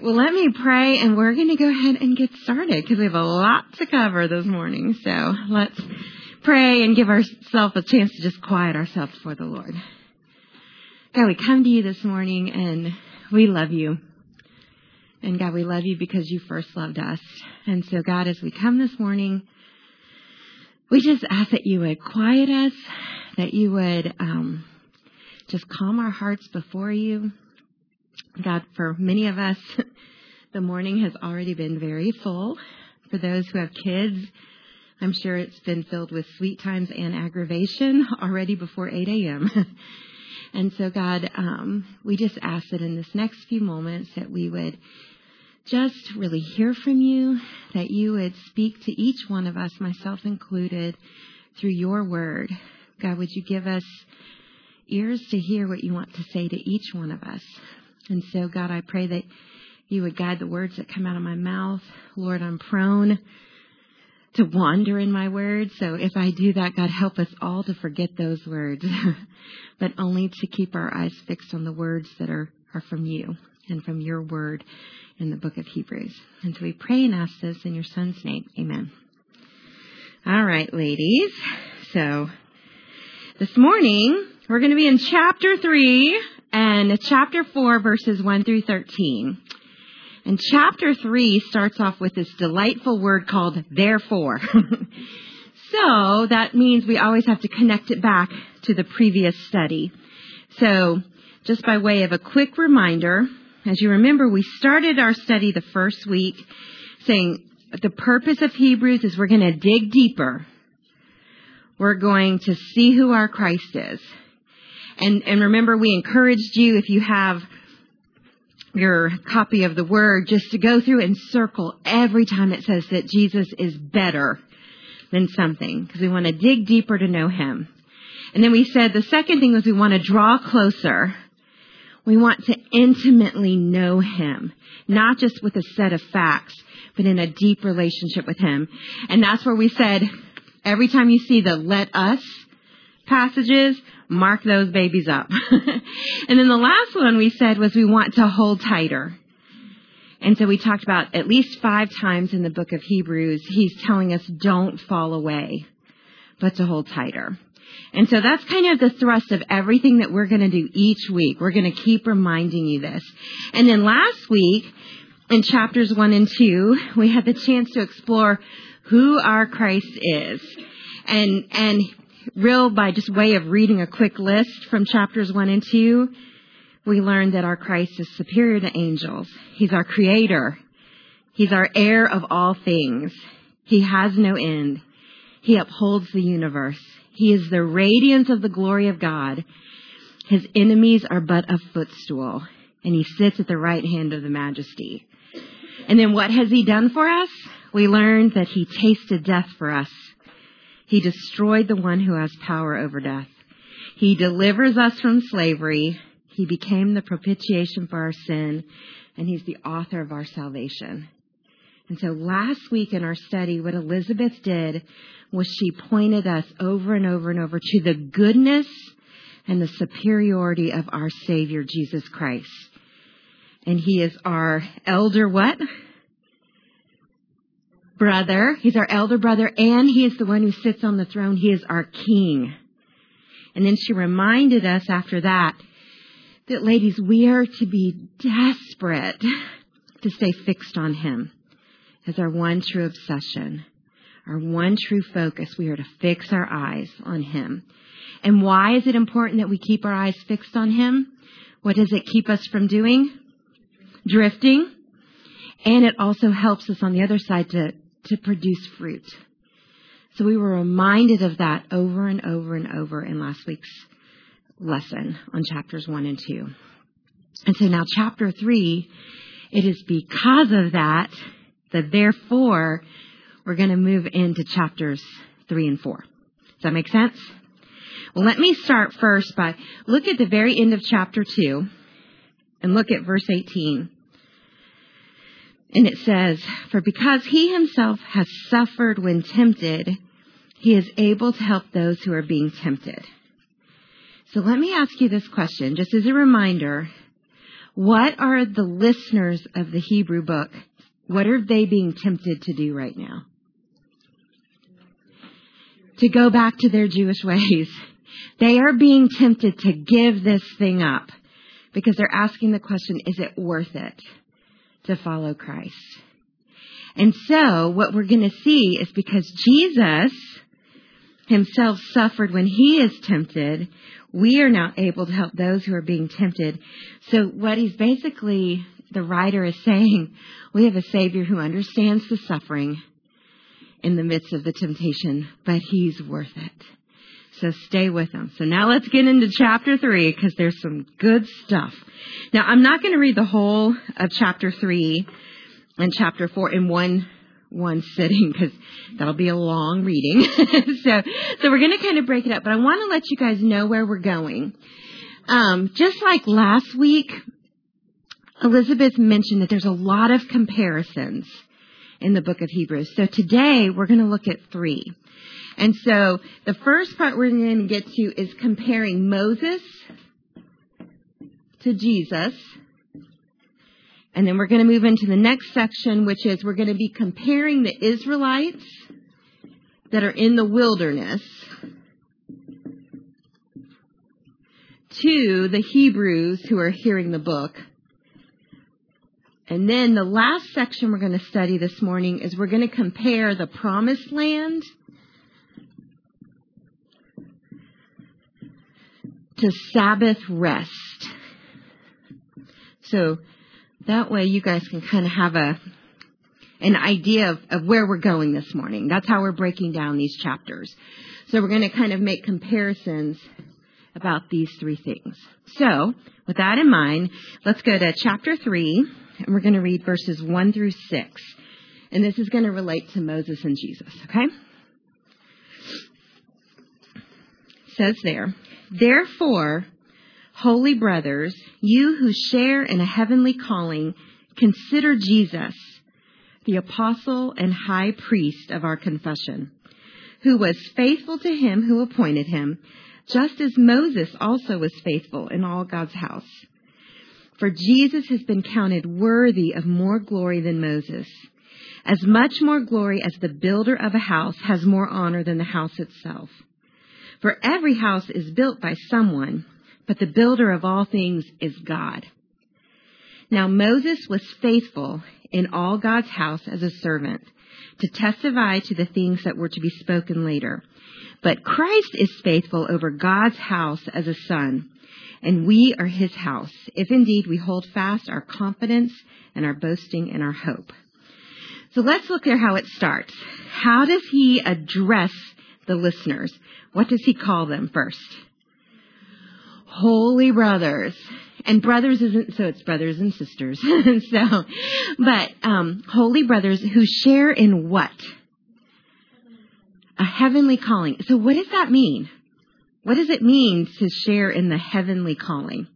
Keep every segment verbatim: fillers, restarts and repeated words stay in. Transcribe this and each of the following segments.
Well, let me pray, and we're going to go ahead and get started because we have a lot to cover this morning. So let's pray and give ourselves a chance to just quiet ourselves before the Lord. God, we come to you this morning, and we love you. And God, we love you because you first loved us. And so, God, as we come this morning, we just ask that you would quiet us, that you would um, just calm our hearts before you. God, for many of us, the morning has already been very full. For those who have kids, I'm sure it's been filled with sweet times and aggravation already before eight a.m. And so, God, um, we just ask that in this next few moments that we would just really hear from you, that you would speak to each one of us, myself included, through your word. God, would you give us ears to hear what you want to say to each one of us? And so, God, I pray that you would guide the words that come out of my mouth. Lord, I'm prone to wander in my words. So if I do that, God, help us all to forget those words, but only to keep our eyes fixed on the words that are, are from you and from your word in the book of Hebrews. And so we pray and ask this in your son's name. Amen. All right, ladies. So this morning, we're going to be in chapter three and chapter four, verses one through thirteen. And chapter three starts off with this delightful word called therefore. So that means we always have to connect it back to the previous study. So just by way of a quick reminder, as you remember, we started our study the first week saying the purpose of Hebrews is we're going to dig deeper. We're going to see who our Christ is. And, and remember, we encouraged you, if you have your copy of the Word, just to go through and circle every time it says that Jesus is better than something, because we want to dig deeper to know Him. And then we said the second thing was we want to draw closer. We want to intimately know Him, not just with a set of facts, but in a deep relationship with Him. And that's where we said every time you see the let us passages, mark those babies up. And then the last one we said was we want to hold tighter. And so we talked about at least five times in the book of Hebrews, he's telling us don't fall away, but to hold tighter. And so that's kind of the thrust of everything that we're going to do each week. We're going to keep reminding you this. And then last week, in chapters one and two, we had the chance to explore who our Christ is. And, and real by just way of reading a quick list from chapters one and two, we learned that our Christ is superior to angels. He's our creator. He's our heir of all things. He has no end. He upholds the universe. He is the radiance of the glory of God. His enemies are but a footstool, and he sits at the right hand of the majesty. And then what has he done for us? We learned that he tasted death for us. He destroyed the one who has power over death. He delivers us from slavery. He became the propitiation for our sin, and he's the author of our salvation. And so last week in our study, what Elizabeth did was she pointed us over and over and over to the goodness and the superiority of our Savior, Jesus Christ. And he is our elder what? Brother. He's our elder brother, and he is the one who sits on the throne. He is our king. And then she reminded us after that that, ladies, we are to be desperate to stay fixed on him as our one true obsession, our one true focus. We are to fix our eyes on him. And why is it important that we keep our eyes fixed on him? What does it keep us from doing? Drifting. And it also helps us on the other side to, to produce fruit. So we were reminded of that over and over and over in last week's lesson on chapters one and two. And so now chapter three, it is because of that, that therefore we're going to move into chapters three and four. Does that make sense? Well, let me start first by look at the very end of chapter two and look at verse eighteen. And it says, "For because he himself has suffered when tempted, he is able to help those who are being tempted." So let me ask you this question, just as a reminder. What are the listeners of the Hebrew book, what are they being tempted to do right now? To go back to their Jewish ways. They are being tempted to give this thing up because they're asking the question, is it worth it to follow Christ? And so what we're going to see is because Jesus himself suffered when he is tempted, we are now able to help those who are being tempted. So what he's basically, the writer is saying, we have a Savior who understands the suffering in the midst of the temptation, but he's worth it. So stay with him. So now let's get into chapter three because there's some good stuff. Now I'm not going to read the whole of chapter three and chapter four in one one sitting because that'll be a long reading. so so we're going to kind of break it up, but I want to let you guys know where we're going. Um, just like last week, Elizabeth mentioned that there's a lot of comparisons in the book of Hebrews. So today we're going to look at three. And so the first part we're going to get to is comparing Moses to Jesus. And then we're going to move into the next section, which is we're going to be comparing the Israelites that are in the wilderness to the Hebrews who are hearing the book. And then the last section we're going to study this morning is we're going to compare the promised land to Sabbath rest. So that way you guys can kind of have a an idea of, of where we're going this morning. That's how we're breaking down these chapters. So we're going to kind of make comparisons about these three things. So with that in mind, let's go to chapter three, and we're going to read verses one through six. And this is going to relate to Moses and Jesus, okay? It says there, therefore, holy brothers, you who share in a heavenly calling, consider Jesus, the apostle and high priest of our confession, who was faithful to him who appointed him, just as Moses also was faithful in all God's house. For Jesus has been counted worthy of more glory than Moses, as much more glory as the builder of a house has more honor than the house itself. For every house is built by someone, but the builder of all things is God. Now Moses was faithful in all God's house as a servant, to testify to the things that were to be spoken later. But Christ is faithful over God's house as a son, and we are his house, if indeed we hold fast our confidence and our boasting and our hope. So let's look at how it starts. How does he address the listeners? What does he call them first? Holy brothers. And brothers isn't, so it's brothers and sisters. so, but, um, holy brothers who share in what? A heavenly calling. So what does that mean? What does it mean to share in the heavenly calling?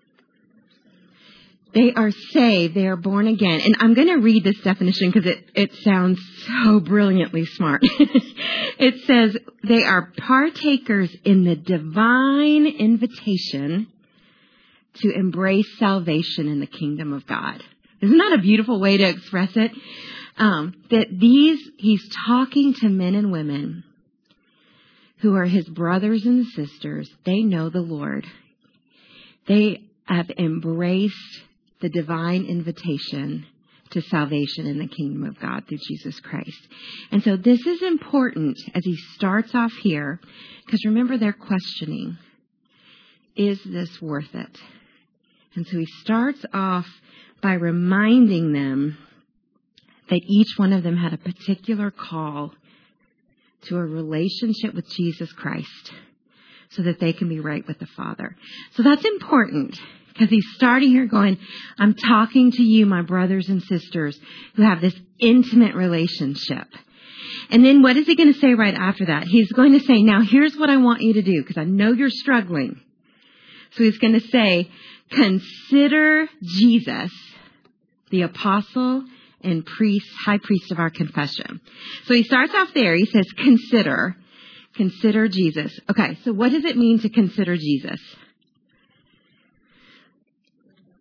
They are saved. They are born again. And I'm going to read this definition because it, it sounds so brilliantly smart. It says they are partakers in the divine invitation to embrace salvation in the kingdom of God. Isn't that a beautiful way to express it? Um, that these, he's talking to men and women who are his brothers and sisters. They know the Lord. They have embraced the divine invitation to salvation in the kingdom of God through Jesus Christ. And so this is important as he starts off here, because remember, they're questioning, is this worth it? And so he starts off by reminding them that each one of them had a particular call to a relationship with Jesus Christ so that they can be right with the Father. So that's important because he's starting here going, I'm talking to you, my brothers and sisters, who have this intimate relationship. And then what is he going to say right after that? He's going to say, now here's what I want you to do, because I know you're struggling. So he's going to say, consider Jesus, the apostle and priest, high priest of our confession. So he starts off there. He says, consider, consider Jesus. Okay, so what does it mean to consider Jesus?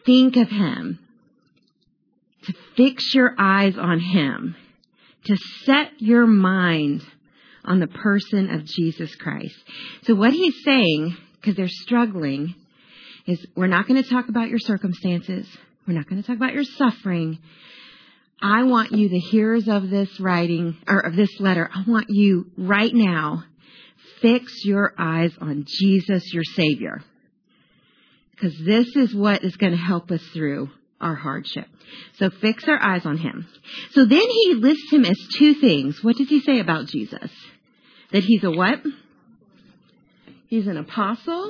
think of him, to fix your eyes on him, to set your mind on the person of Jesus Christ. So what he's saying, because they're struggling, is we're not going to talk about your circumstances. We're not going to talk about your suffering. I want you, the hearers of this writing, or of this letter, I want you right now, fix your eyes on Jesus, your Savior. Because this is what is going to help us through our hardship. So fix our eyes on him. So then he lists him as two things. What does he say about Jesus? That he's a what? He's an apostle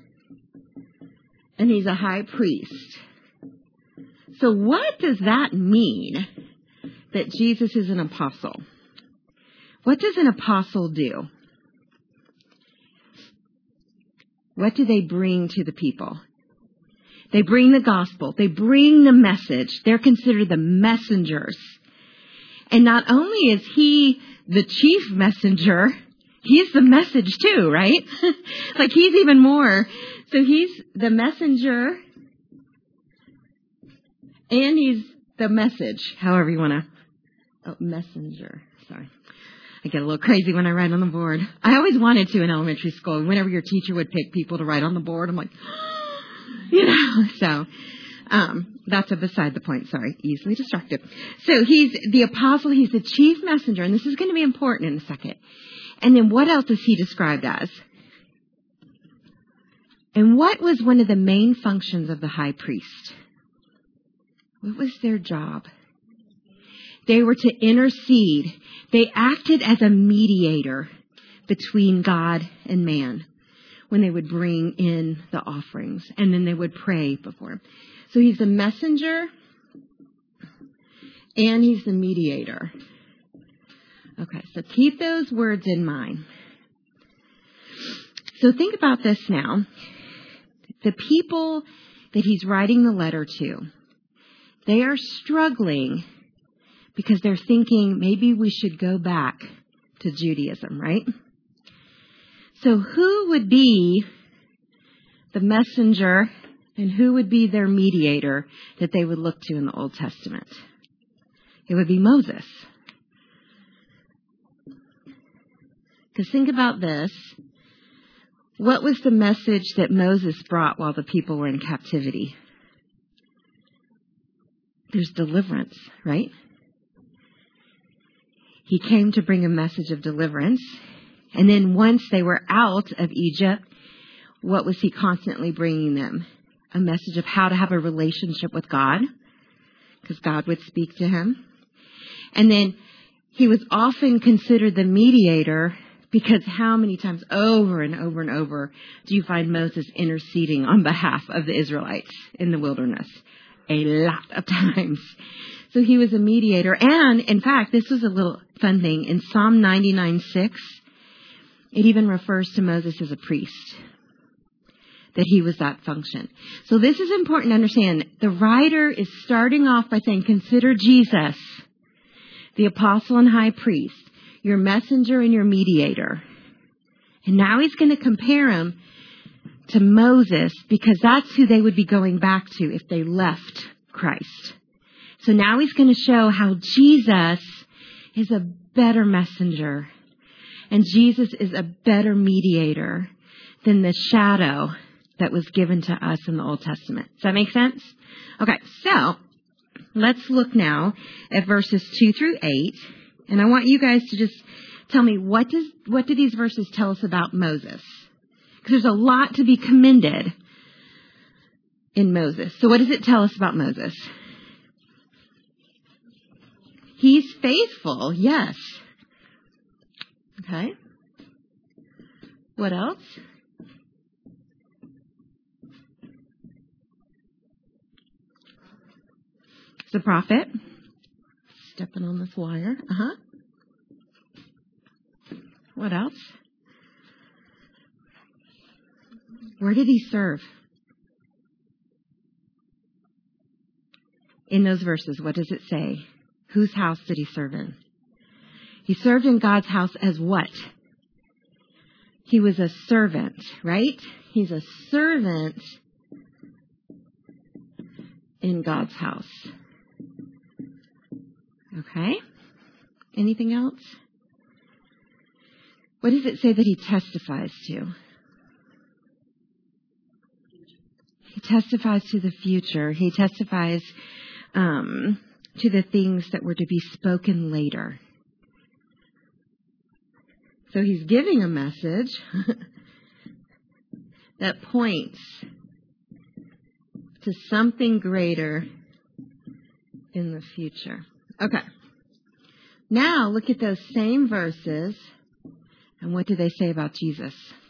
and he's a high priest. So what does that mean, that Jesus is an apostle? What does an apostle do? What do they bring to the people? They bring the gospel. They bring the message. They're considered the messengers. And not only is he the chief messenger, he's the message too, right? Like he's even more. So he's the messenger and he's the message, however you want to. Oh, messenger. Sorry. I get a little crazy when I write on the board. I always wanted to in elementary school. Whenever your teacher would pick people to write on the board, I'm like, you know, so um, that's a beside the point. Sorry, easily distracted. So he's the apostle. He's the chief messenger. And this is going to be important in a second. And then what else is he described as? And what was one of the main functions of the high priest? What was their job? They were to intercede. They acted as a mediator between God and man when they would bring in the offerings. And then they would pray before him. So he's the messenger and he's the mediator. Okay, so keep those words in mind. So think about this now. The people that he's writing the letter to, they are struggling because they're thinking maybe we should go back to Judaism, right? So who would be the messenger and who would be their mediator that they would look to in the Old Testament? It would be Moses. Because think about this. What was the message that Moses brought while the people were in captivity? There's deliverance, right? He came to bring a message of deliverance. And then once they were out of Egypt, what was he constantly bringing them? A message of how to have a relationship with God, because God would speak to him. And then he was often considered the mediator, because how many times over and over and over do you find Moses interceding on behalf of the Israelites in the wilderness? A lot of times. So he was a mediator. And in fact, this was a little fun thing. In Psalm ninety-nine six, it even refers to Moses as a priest, that he was that function. So this is important to understand. The writer is starting off by saying, consider Jesus, the apostle and high priest, your messenger and your mediator. And now he's going to compare him to Moses, because that's who they would be going back to if they left Christ. So now he's going to show how Jesus is a better messenger and Jesus is a better mediator than the shadow that was given to us in the Old Testament. Does that make sense? Okay, so let's look now at verses two through eight. And I want you guys to just tell me, what does what do these verses tell us about Moses? Because there's a lot to be commended in Moses. So what does it tell us about Moses? He's faithful, yes. Okay. What else? He's a prophet. Stepping on this wire. Uh-huh. What else? Where did he serve? In those verses, what does it say? Whose house did he serve in? He served in God's house as what? He was a servant, right? He's a servant in God's house. Okay? Anything else? What does it say that he testifies to? He testifies to the future. He testifies um, to the things that were to be spoken later. So he's giving a message that points to something greater in the future. Okay. Now look at those same verses, and what do they say about Jesus?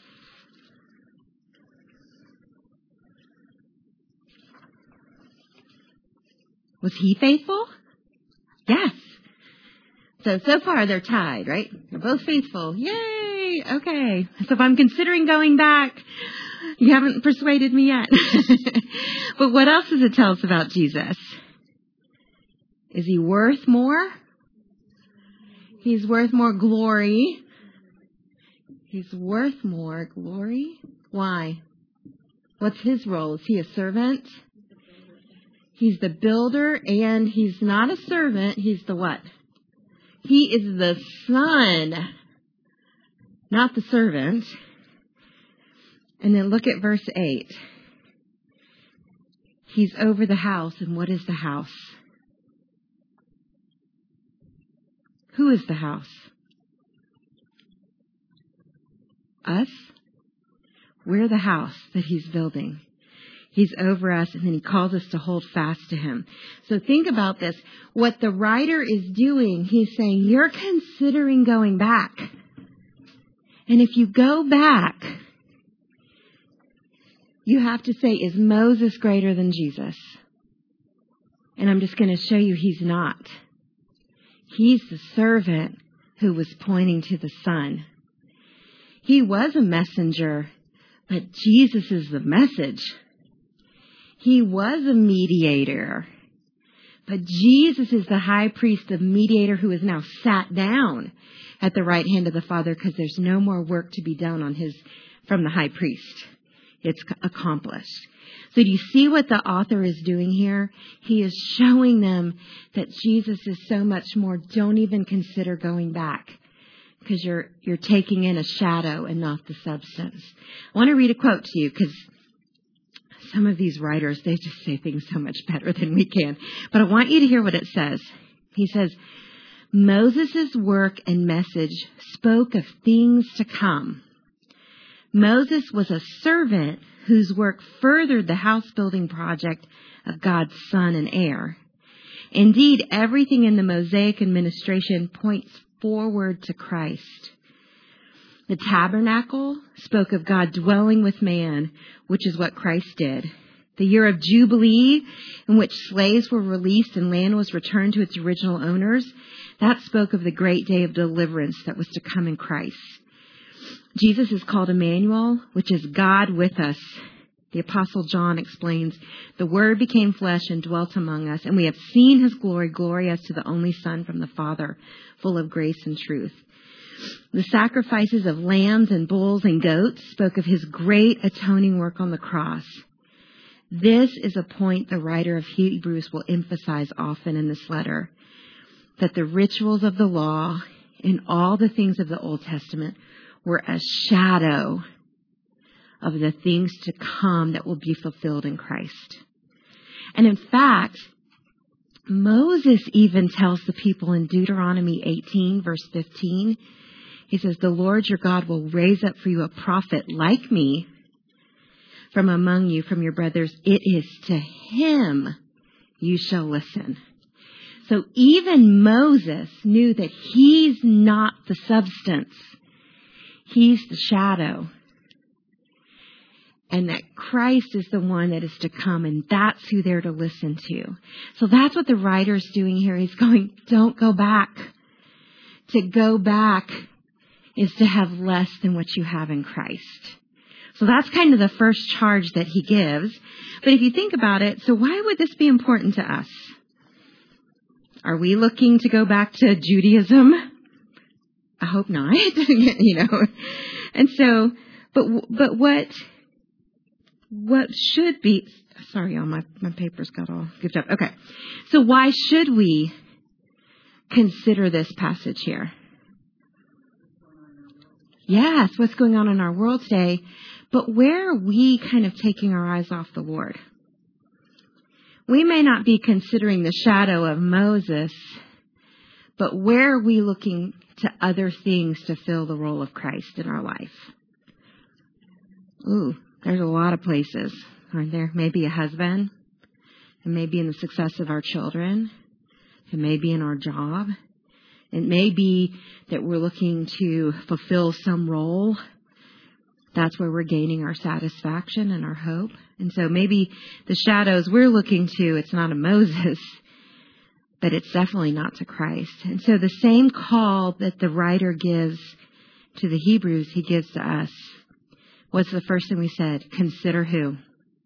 Was he faithful? Yes. So, so far they're tied, right? They're both faithful. Yay! Okay. So if I'm considering going back, you haven't persuaded me yet. But what else does it tell us about Jesus? Is he worth more? He's worth more glory. He's worth more glory. Why? What's his role? Is he a servant? He's the builder, and he's not a servant. He's the what? He is the son, not the servant. And then look at verse eight. He's over the house, and what is the house? Who is the house? Us? We're the house that he's building. He's over us, and then he calls us to hold fast to him. So think about this. What the writer is doing, he's saying, you're considering going back. And if you go back, you have to say, is Moses greater than Jesus? And I'm just going to show you he's not. He's the servant who was pointing to the Son. He was a messenger, but Jesus is the message. He was a mediator, but Jesus is the high priest, the mediator who is now sat down at the right hand of the Father, because there's no more work to be done on his from the high priest. It's accomplished. So do you see what the author is doing here? He is showing them that Jesus is so much more. Don't even consider going back, because you're you're taking in a shadow and not the substance. I want to read a quote to you, because some of these writers, they just say things so much better than we can. But I want you to hear what it says. He says, Moses' work and message spoke of things to come. Moses was a servant whose work furthered the house building project of God's Son and heir. Indeed, everything in the Mosaic administration points forward to Christ. The tabernacle spoke of God dwelling with man, which is what Christ did. The year of Jubilee, in which slaves were released and land was returned to its original owners, that spoke of the great day of deliverance that was to come in Christ. Jesus is called Emmanuel, which is God with us. The Apostle John explains, the Word became flesh and dwelt among us, and we have seen his glory, glory as to the only Son from the Father, full of grace and truth. The sacrifices of lambs and bulls and goats spoke of his great atoning work on the cross. This is a point the writer of Hebrews will emphasize often in this letter, that the rituals of the law and all the things of the Old Testament were a shadow of the things to come that will be fulfilled in Christ. And in fact, Moses even tells the people in Deuteronomy eighteen, verse fifteen, he says, the Lord your God will raise up for you a prophet like me from among you, from your brothers. It is to him you shall listen. So even Moses knew that he's not the substance. He's the shadow. And that Christ is the one that is to come, and that's who they're to listen to. So that's what the writer's doing here. He's going, don't go back. To go back is to have less than what you have in Christ. So that's kind of the first charge that he gives. But if you think about it, so why would this be important to us? Are we looking to go back to Judaism? I hope not. You know, and so, but but what what should be Sorry, y'all, my, my papers got all goofed up. Okay. So why should we consider this passage here? Yes, what's going on in our world today. But where are we kind of taking our eyes off the Lord? We may not be considering the shadow of Moses, but where are we looking to other things to fill the role of Christ in our life? Ooh, there's a lot of places, aren't there? Maybe a husband. It may be in the success of our children. It may be in our job. It may be that we're looking to fulfill some role. That's where we're gaining our satisfaction and our hope. And so maybe the shadows we're looking to, it's not a Moses, but it's definitely not to Christ. And so the same call that the writer gives to the Hebrews, he gives to us. What's the first thing we said? Consider who?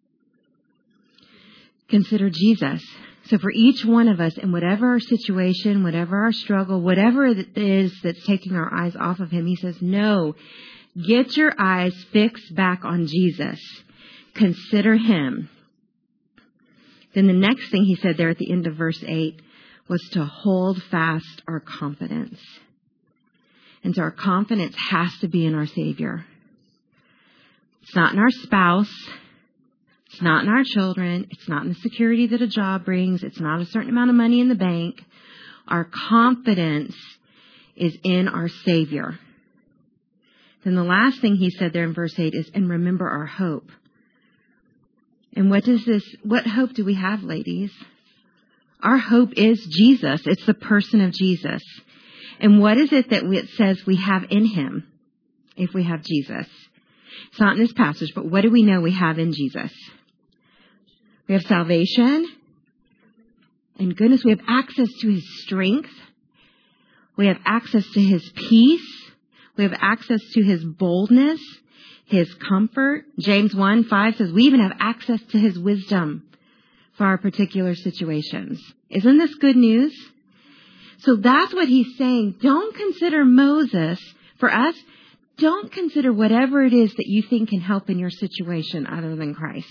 Consider Jesus. So for each one of us, in whatever our situation, whatever our struggle, whatever it is that's taking our eyes off of him, he says, no, get your eyes fixed back on Jesus. Consider him. Then the next thing he said there at the end of verse eight was to hold fast our confidence. And so our confidence has to be in our Savior. It's not in our spouse. It's not in our children. It's not in the security that a job brings. It's not a certain amount of money in the bank. Our confidence is in our Savior. Then the last thing he said there in verse eight is, and remember our hope. And what does this, what hope do we have, ladies? Our hope is Jesus. It's the person of Jesus. And what is it that it says we have in him if we have Jesus? It's not in this passage, but what do we know we have in Jesus? We have salvation. And goodness, we have access to his strength. We have access to his peace. We have access to his boldness, his comfort. James one five says we even have access to his wisdom for our particular situations. Isn't this good news? So that's what he's saying. Don't consider Moses. For us, don't consider whatever it is that you think can help in your situation other than Christ.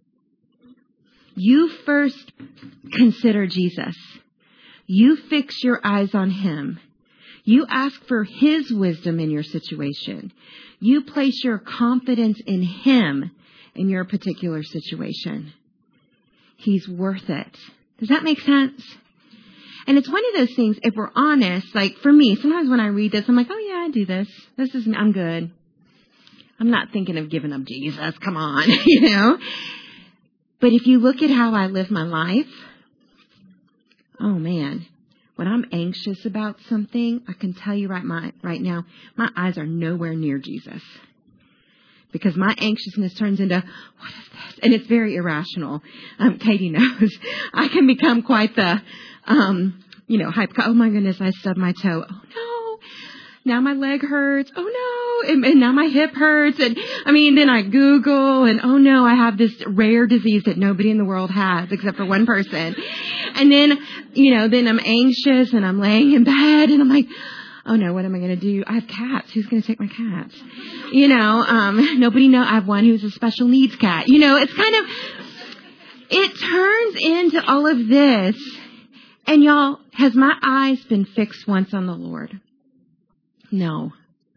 You first consider Jesus. You fix your eyes on him. You ask for his wisdom in your situation. You place your confidence in him in your particular situation. He's worth it. Does that make sense? And it's one of those things, if we're honest, like for me, sometimes when I read this, I'm like, oh yeah, I do this. This is, I'm good. I'm not thinking of giving up Jesus. Come on, you know. But if you look at how I live my life, oh man, when I'm anxious about something, I can tell you right, my, right now, my eyes are nowhere near Jesus. Because my anxiousness turns into, what is this? And it's very irrational. Um, Katie knows. I can become quite the, um, you know, hype. Oh my goodness, I stubbed my toe. Oh no. Now my leg hurts. Oh no. And, and now my hip hurts. And I mean, then I Google and oh no, I have this rare disease that nobody in the world has except for one person. And then, you know, then I'm anxious and I'm laying in bed and I'm like, oh no, what am I going to do? I have cats. Who's going to take my cats? You know, um, nobody know. I have one who's a special needs cat. You know, it's kind of, it turns into all of this. And y'all, has my eyes been fixed once on the Lord? No.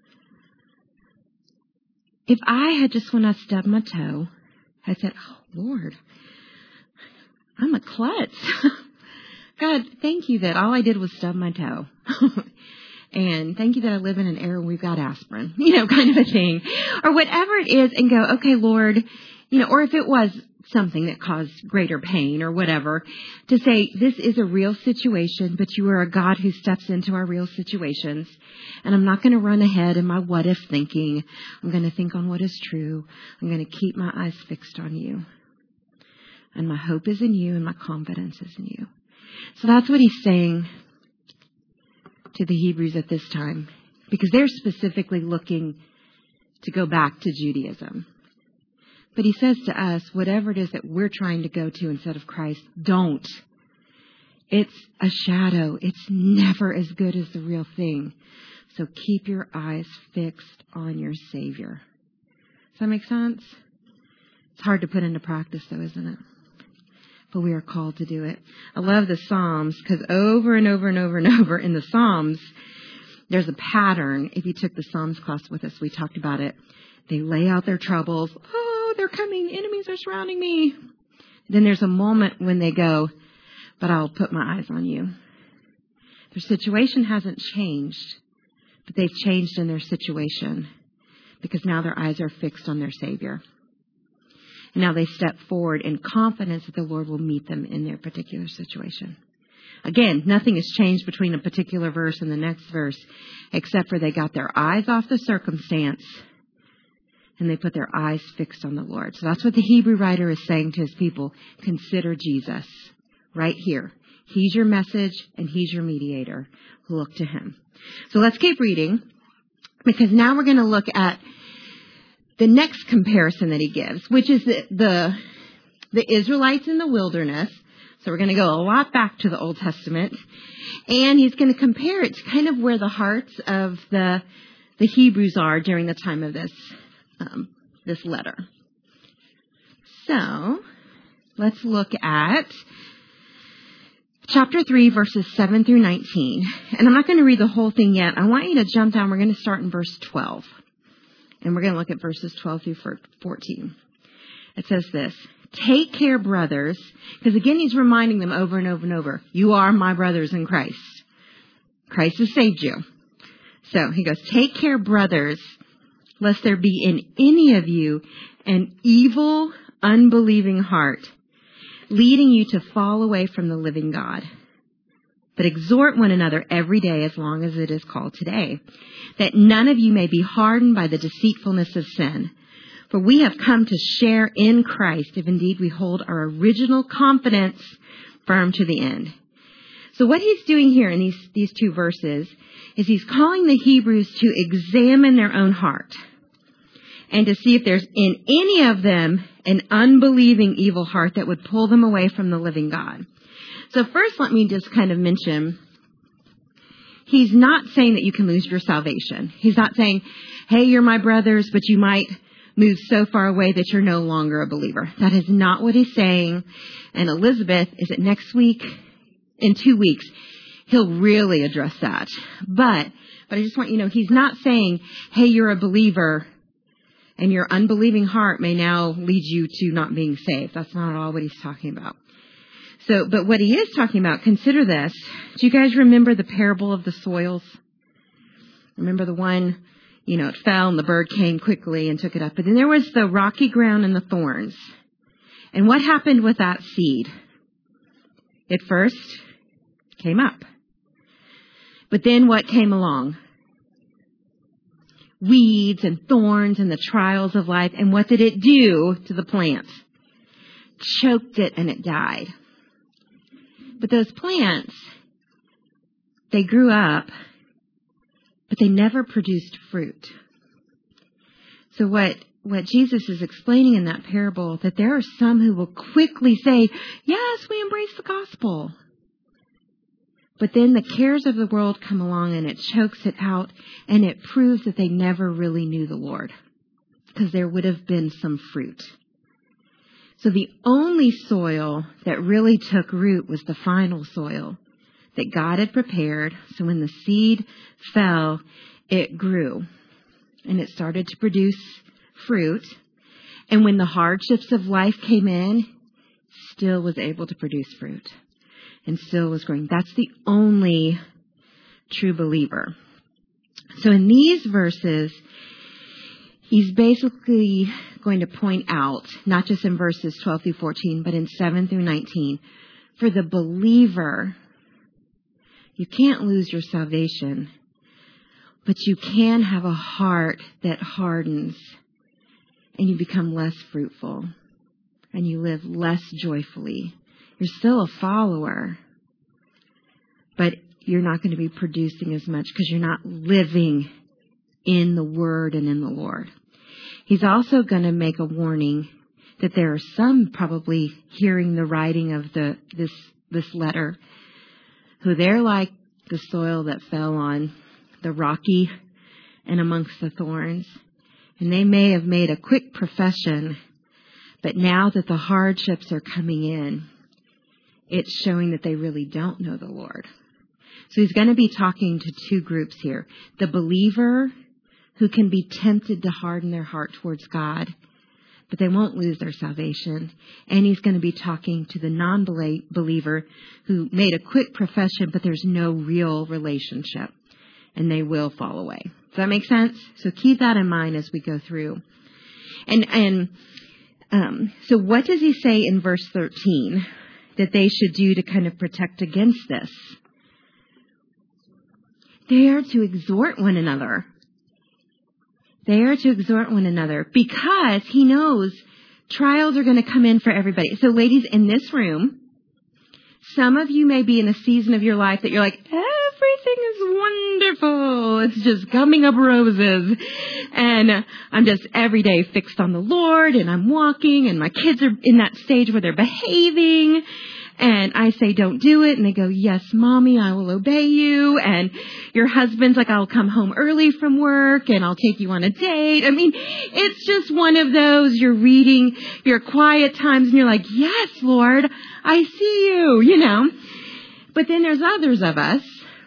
If I had just, when I stubbed my toe, I said, oh Lord, I'm a klutz. God, thank you that all I did was stub my toe. And thank you that I live in an era where we've got aspirin, you know, kind of a thing. Or whatever it is and go, okay, Lord, you know, or if it was something that caused greater pain or whatever, to say this is a real situation, but you are a God who steps into our real situations. And I'm not going to run ahead in my what if thinking. I'm going to think on what is true. I'm going to keep my eyes fixed on you. And my hope is in you and my confidence is in you. So that's what he's saying to the Hebrews at this time, because they're specifically looking to go back to Judaism. But he says to us, whatever it is that we're trying to go to instead of Christ, don't. It's a shadow. It's never as good as the real thing. So keep your eyes fixed on your Savior. Does that make sense? It's hard to put into practice though, isn't it? but we are called to do it. I love the Psalms because over and over and over and over in the Psalms, there's a pattern. If you took the Psalms class with us, we talked about it. They lay out their troubles. Oh, they're coming. Enemies are surrounding me. Then there's a moment when they go, but I'll put my eyes on you. Their situation hasn't changed, but they've changed in their situation because now their eyes are fixed on their Savior. And now they step forward in confidence that the Lord will meet them in their particular situation. Again, nothing has changed between a particular verse and the next verse, except for they got their eyes off the circumstance and they put their eyes fixed on the Lord. So that's what the Hebrew writer is saying to his people. Consider Jesus right here. He's your message and he's your mediator. Look to him. So let's keep reading, because now we're going to look at the next comparison that he gives, which is the, the, the Israelites in the wilderness. So we're going to go a lot back to the Old Testament, and he's going to compare it to kind of where the hearts of the the Hebrews are during the time of this um, this letter. So let's look at chapter three, verses seven through nineteen. And I'm not going to read the whole thing yet. I want you to jump down. We're going to start in verse twelve, and we're going to look at verses twelve through fourteen. It says this. Take care, brothers, because again, he's reminding them over and over and over, you are my brothers in Christ. Christ has saved you. So he goes, take care, brothers, lest there be in any of you an evil, unbelieving heart, leading you to fall away from the living God. But exhort one another every day as long as it is called today, that none of you may be hardened by the deceitfulness of sin. For we have come to share in Christ, if indeed we hold our original confidence firm to the end. So what he's doing here in these, these two verses is he's calling the Hebrews to examine their own heart and to see if there's in any of them an unbelieving evil heart that would pull them away from the living God. So first, let me just kind of mention, he's not saying that you can lose your salvation. He's not saying, hey, you're my brothers, but you might move so far away that you're no longer a believer. That is not what he's saying. And Elizabeth, is it next week? In two weeks, he'll really address that. But, but I just want you to know, he's not saying, hey, you're a believer and your unbelieving heart may now lead you to not being saved. That's not at all what he's talking about. So, but what he is talking about, consider this. Do you guys remember the parable of the soils? Remember the one, you know, it fell and the bird came quickly and took it up. But then there was the rocky ground and the thorns. And what happened with that seed? It first came up. But then what came along? Weeds and thorns and the trials of life. And what did it do to the plant? Choked it and it died. But those plants, they grew up, but they never produced fruit. So what, what Jesus is explaining in that parable, that there are some who will quickly say, yes, we embrace the gospel. But then the cares of the world come along and it chokes it out, and it proves that they never really knew the Lord, because there would have been some fruit. So the only soil that really took root was the final soil that God had prepared. So when the seed fell, it grew and it started to produce fruit. And when the hardships of life came in, still was able to produce fruit and still was growing. That's the only true believer. So in these verses, he's basically going to point out, not just in verses twelve through fourteen, but in seven through nineteen, for the believer, you can't lose your salvation, but you can have a heart that hardens and you become less fruitful and you live less joyfully. You're still a follower, but you're not going to be producing as much because you're not living in the Word and in the Lord. He's also going to make a warning that there are some probably hearing the writing of the this this letter who they're like the soil that fell on the rocky and amongst the thorns. And they may have made a quick profession, but now that the hardships are coming in, it's showing that they really don't know the Lord. So he's going to be talking to two groups here. The believer who can be tempted to harden their heart towards God, but they won't lose their salvation. And he's going to be talking to the non-believer who made a quick profession, but there's no real relationship, and they will fall away. Does that make sense? So keep that in mind as we go through. And and um, so what does he say in verse thirteen that they should do to kind of protect against this? They are to exhort one another. They are to exhort one another because he knows trials are going to come in for everybody. So ladies, in this room, some of you may be in a season of your life that you're like, everything is wonderful. It's just coming up roses. And I'm just every day fixed on the Lord, and I'm walking, and my kids are in that stage where they're behaving. And I say, don't do it. And they go, yes, Mommy, I will obey you. And your husband's like, I'll come home early from work and I'll take you on a date. I mean, it's just one of those, you're reading your quiet times and you're like, yes, Lord, I see you, you know. But then there's others of us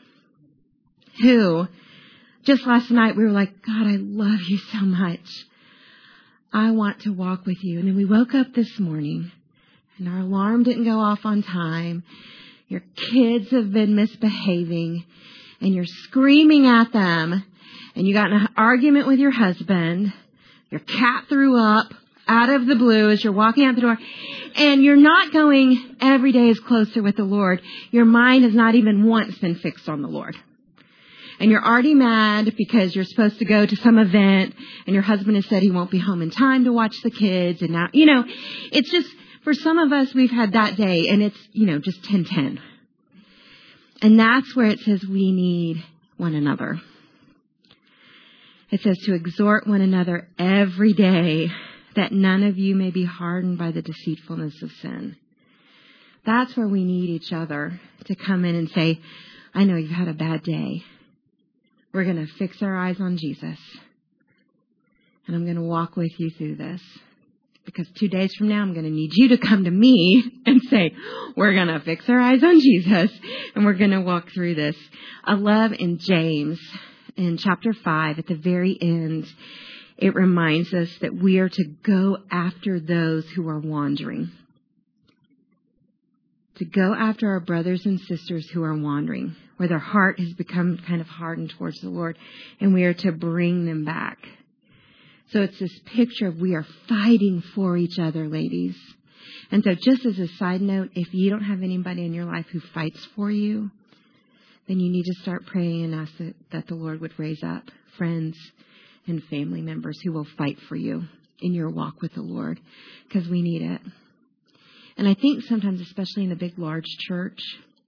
who, just last night, we were like, God, I love you so much. I want to walk with you. And then we woke up this morning, and our alarm didn't go off on time. Your kids have been misbehaving, and you're screaming at them, and you got in an argument with your husband. Your cat threw up out of the blue as you're walking out the door, and you're not going, every day is closer with the Lord. Your mind has not even once been fixed on the Lord. And you're already mad because you're supposed to go to some event, and your husband has said he won't be home in time to watch the kids, and now, you know, it's just, for some of us, we've had that day, and it's, you know, just ten ten. And that's where it says we need one another. It says to exhort one another every day, that none of you may be hardened by the deceitfulness of sin. That's where we need each other to come in and say, I know you've had a bad day. We're going to fix our eyes on Jesus. And I'm going to walk with you through this. Because two days from now, I'm going to need you to come to me and say, we're going to fix our eyes on Jesus and we're going to walk through this. I love in James, in chapter five, at the very end, it reminds us that we are to go after those who are wandering. To go after our brothers and sisters who are wandering, where their heart has become kind of hardened towards the Lord, and we are to bring them back. So it's this picture of we are fighting for each other, ladies. And so just as a side note, if you don't have anybody in your life who fights for you, then you need to start praying and ask that, that the Lord would raise up friends and family members who will fight for you in your walk with the Lord, because we need it. And I think sometimes, especially in a big, large church,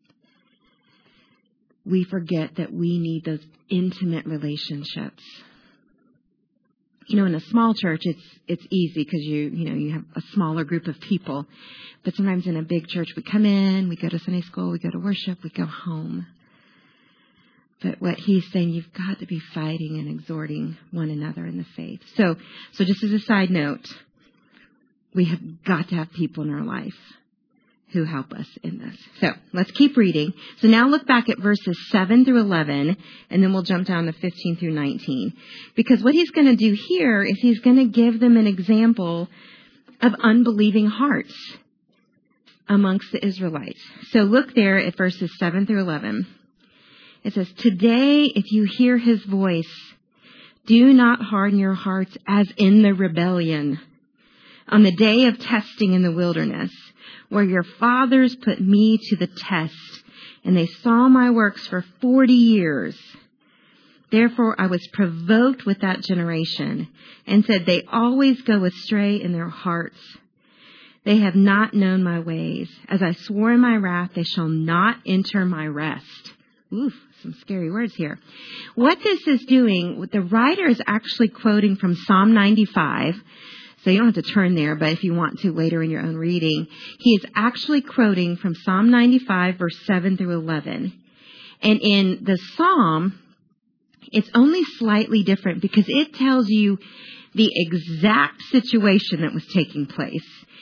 we forget that we need those intimate relationships. You know, in a small church, it's it's easy because you you know you have a smaller group of people. But sometimes in a big church, we come in, we go to Sunday school, we go to worship, we go home. But what he's saying, you've got to be fighting and exhorting one another in the faith. So, so just as a side note, we have got to have people in our life who help us in this. So let's keep reading. So now look back at verses seven through eleven, and then we'll jump down to fifteen through nineteen. Because what he's going to do here is he's going to give them an example of unbelieving hearts amongst the Israelites. So look there at verses seven through eleven. It says, today, if you hear his voice, do not harden your hearts as in the rebellion on the day of testing in the wilderness, where your fathers put me to the test, and they saw my works for forty years. Therefore I was provoked with that generation, and said, they always go astray in their hearts. They have not known my ways. As I swore in my wrath, they shall not enter my rest. Oof, some scary words here. What this is doing, the writer is actually quoting from Psalm ninety-five. So you don't have to turn there, but if you want to later in your own reading, he is actually quoting from Psalm ninety-five, verse seven through eleven. And in the Psalm, it's only slightly different because it tells you the exact situation that was taking place.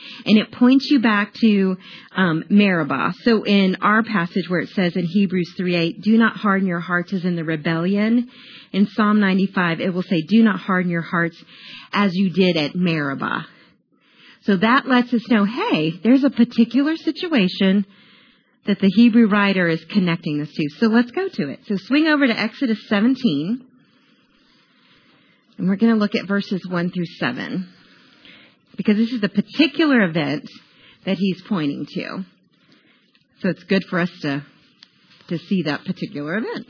And it points you back to um, Meribah. So in our passage where it says in Hebrews three eight, do not harden your hearts as in the rebellion. In Psalm ninety-five, it will say, do not harden your hearts as you did at Meribah. So that lets us know, hey, there's a particular situation that the Hebrew writer is connecting this to. So let's go to it. So swing over to Exodus seventeen. And we're going to look at verses one through seven. Because this is the particular event that he's pointing to. So it's good for us to, to see that particular event.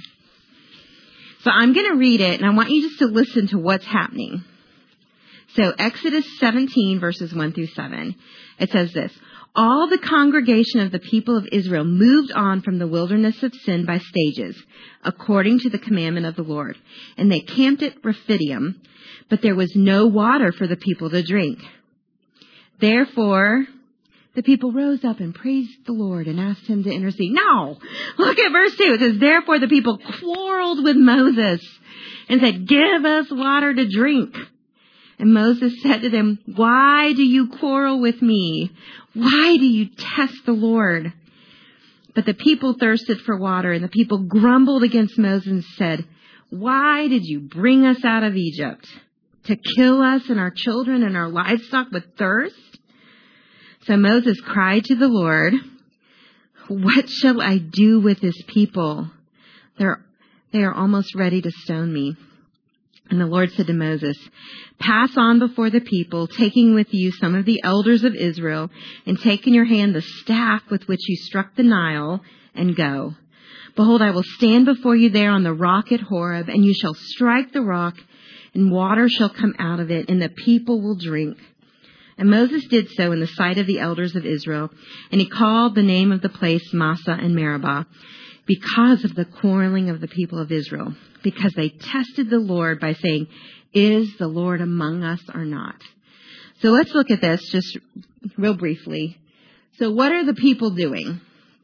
So I'm going to read it, and I want you just to listen to what's happening. So Exodus seventeen, verses one through seven. It says this. All the congregation of the people of Israel moved on from the wilderness of Sin by stages, according to the commandment of the Lord. And they camped at Rephidim, but there was no water for the people to drink. Therefore, the people rose up and praised the Lord and asked him to intercede. Now, look at verse two. It says, therefore the people quarreled with Moses and said, give us water to drink. And Moses said to them, why do you quarrel with me? Why do you test the Lord? But the people thirsted for water, and the people grumbled against Moses and said, why did you bring us out of Egypt? To kill us and our children and our livestock with thirst? So Moses cried to the Lord, what shall I do with this people? They're, they are almost ready to stone me. And the Lord said to Moses, pass on before the people, taking with you some of the elders of Israel, and take in your hand the staff with which you struck the Nile, and go. Behold, I will stand before you there on the rock at Horeb, and you shall strike the rock, and water shall come out of it, and the people will drink. And Moses did so in the sight of the elders of Israel, and he called the name of the place Massah and Meribah, because of the quarreling of the people of Israel, because they tested the Lord by saying, is the Lord among us or not? So let's look at this just real briefly. So what are the people doing?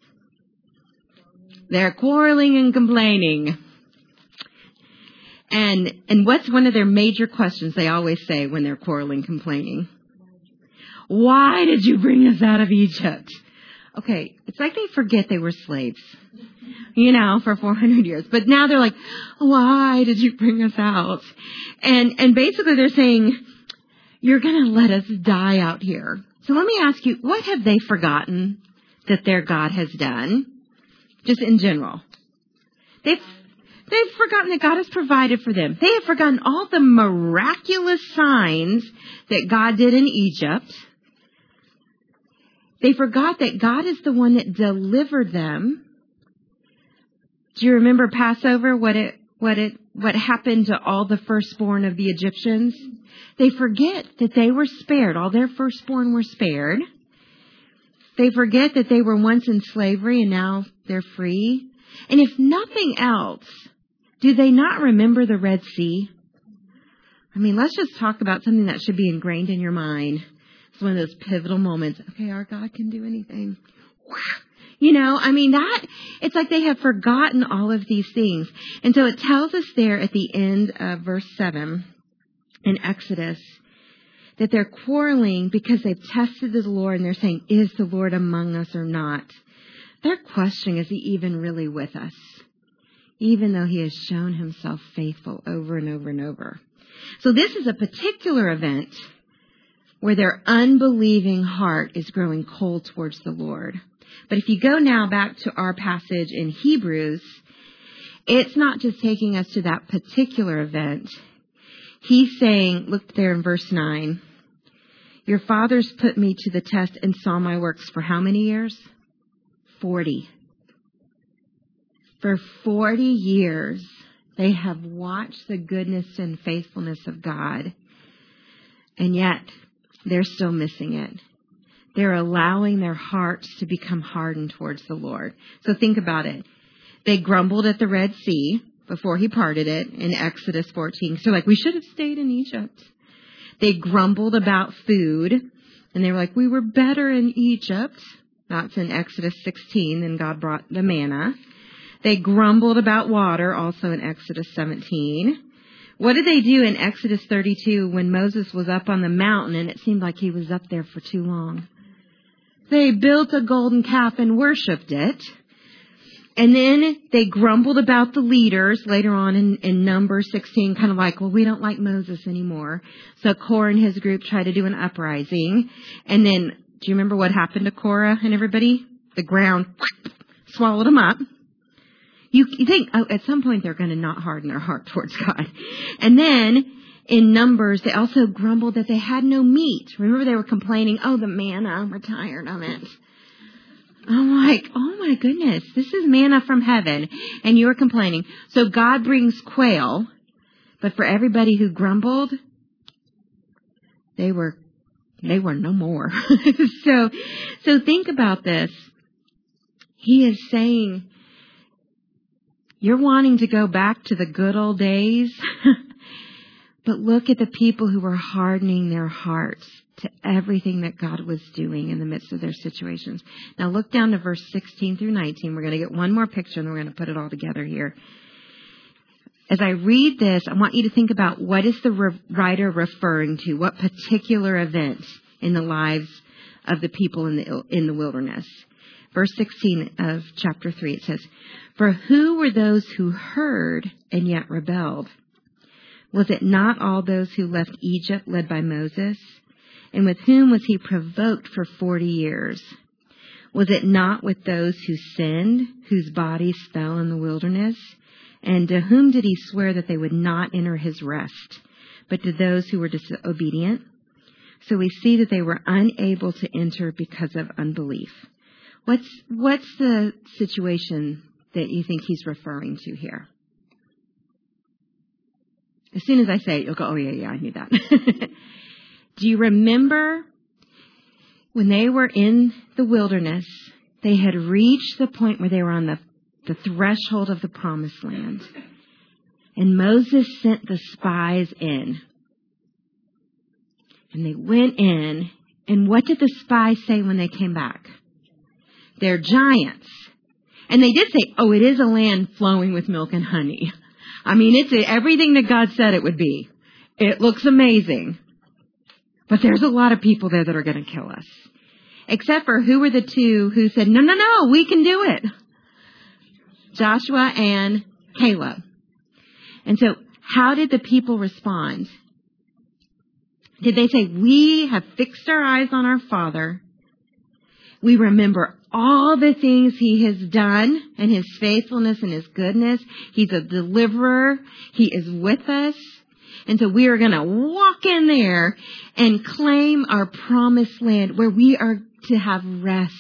They're quarreling and complaining. And and what's one of their major questions they always say when they're quarreling, complaining? Why did you bring us out of Egypt? Okay, it's like they forget they were slaves, you know, for four hundred years. But now they're like, why did you bring us out? And and basically they're saying, you're going to let us die out here. So let me ask you, what have they forgotten that their God has done? Just in general. They've, they've forgotten that God has provided for them. They have forgotten all the miraculous signs that God did in Egypt. They forgot that God is the one that delivered them. Do you remember Passover, what it, what it, what happened to all the firstborn of the Egyptians? They forget that they were spared. All their firstborn were spared. They forget that they were once in slavery and now they're free. And if nothing else, do they not remember the Red Sea? I mean, let's just talk about something that should be ingrained in your mind. It's one of those pivotal moments. Okay, our God can do anything. You know, I mean, that, it's like they have forgotten all of these things. And so it tells us there at the end of verse seven in Exodus that they're quarreling because they've tested the Lord and they're saying, is the Lord among us or not? They're questioning, is he even really with us? Even though he has shown himself faithful over and over and over. So this is a particular event where their unbelieving heart is growing cold towards the Lord. But if you go now back to our passage in Hebrews, it's not just taking us to that particular event. He's saying, look there in verse nine, your fathers put me to the test and saw my works for how many years? Forty. For forty years, they have watched the goodness and faithfulness of God. And yet, they're still missing it. They're allowing their hearts to become hardened towards the Lord. So think about it. They grumbled at the Red Sea before he parted it in Exodus fourteen. So like, we should have stayed in Egypt. They grumbled about food. And they were like, we were better in Egypt. That's in Exodus sixteen. And God brought the manna. They grumbled about water, also in Exodus seventeen. What did they do in Exodus thirty-two when Moses was up on the mountain and it seemed like he was up there for too long? They built a golden calf and worshipped it. And then they grumbled about the leaders later on in, in Numbers sixteen, kind of like, well, we don't like Moses anymore. So Korah and his group tried to do an uprising. And then, do you remember what happened to Korah and everybody? The ground swallowed them up. You, you think, oh, at some point they're going to not harden their heart towards God. And then in Numbers, they also grumbled that they had no meat. Remember, they were complaining, oh, the manna, we're tired of it. I'm like, oh my goodness, this is manna from heaven, and you're complaining. So God brings quail, but for everybody who grumbled, they were, they were no more. so, so think about this. He is saying, you're wanting to go back to the good old days, but look at the people who were hardening their hearts to everything that God was doing in the midst of their situations. Now look down to verse sixteen through nineteen. We're going to get one more picture and then we're going to put it all together here. As I read this, I want you to think about what is the re- writer referring to? What particular event in the lives of the people in the in the wilderness? Verse sixteen of chapter three, it says, "For who were those who heard and yet rebelled? Was it not all those who left Egypt led by Moses? And with whom was he provoked for forty years? Was it not with those who sinned, whose bodies fell in the wilderness? And to whom did he swear that they would not enter his rest, but to those who were disobedient? So we see that they were unable to enter because of unbelief." What's, what's the situation that you think he's referring to here? As soon as I say it, you'll go, oh yeah, yeah, I knew that. Do you remember when they were in the wilderness, they had reached the point where they were on the, the threshold of the promised land. And Moses sent the spies in. And they went in. And what did the spies say when they came back? They're giants. And they did say, oh, it is a land flowing with milk and honey. I mean, it's everything that God said it would be. It looks amazing. But there's a lot of people there that are going to kill us. Except for who were the two who said, no, no, no, we can do it. Joshua and Caleb. And so how did the people respond? Did they say, we have fixed our eyes on our Father. We remember all the things he has done and his faithfulness and his goodness. He's a deliverer. He is with us. And so we are going to walk in there and claim our promised land where we are to have rest.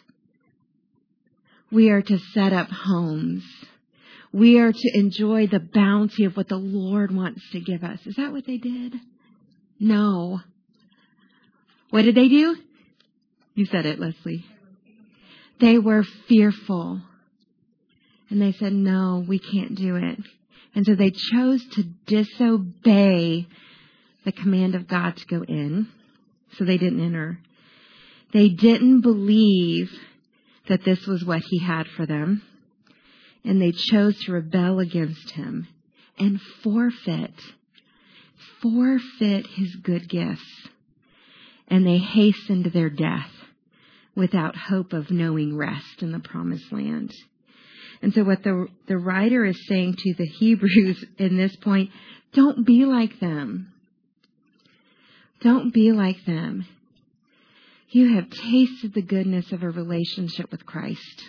We are to set up homes. We are to enjoy the bounty of what the Lord wants to give us. Is that what they did? No. What did they do? You said it, Leslie. They were fearful. And they said, no, we can't do it. And so they chose to disobey the command of God to go in. So they didn't enter. They didn't believe that this was what he had for them. And they chose to rebel against him and forfeit, forfeit his good gifts. And they hastened their death without hope of knowing rest in the promised land. And so what the, the writer is saying to the Hebrews in this point, don't be like them. Don't be like them. You have tasted the goodness of a relationship with Christ.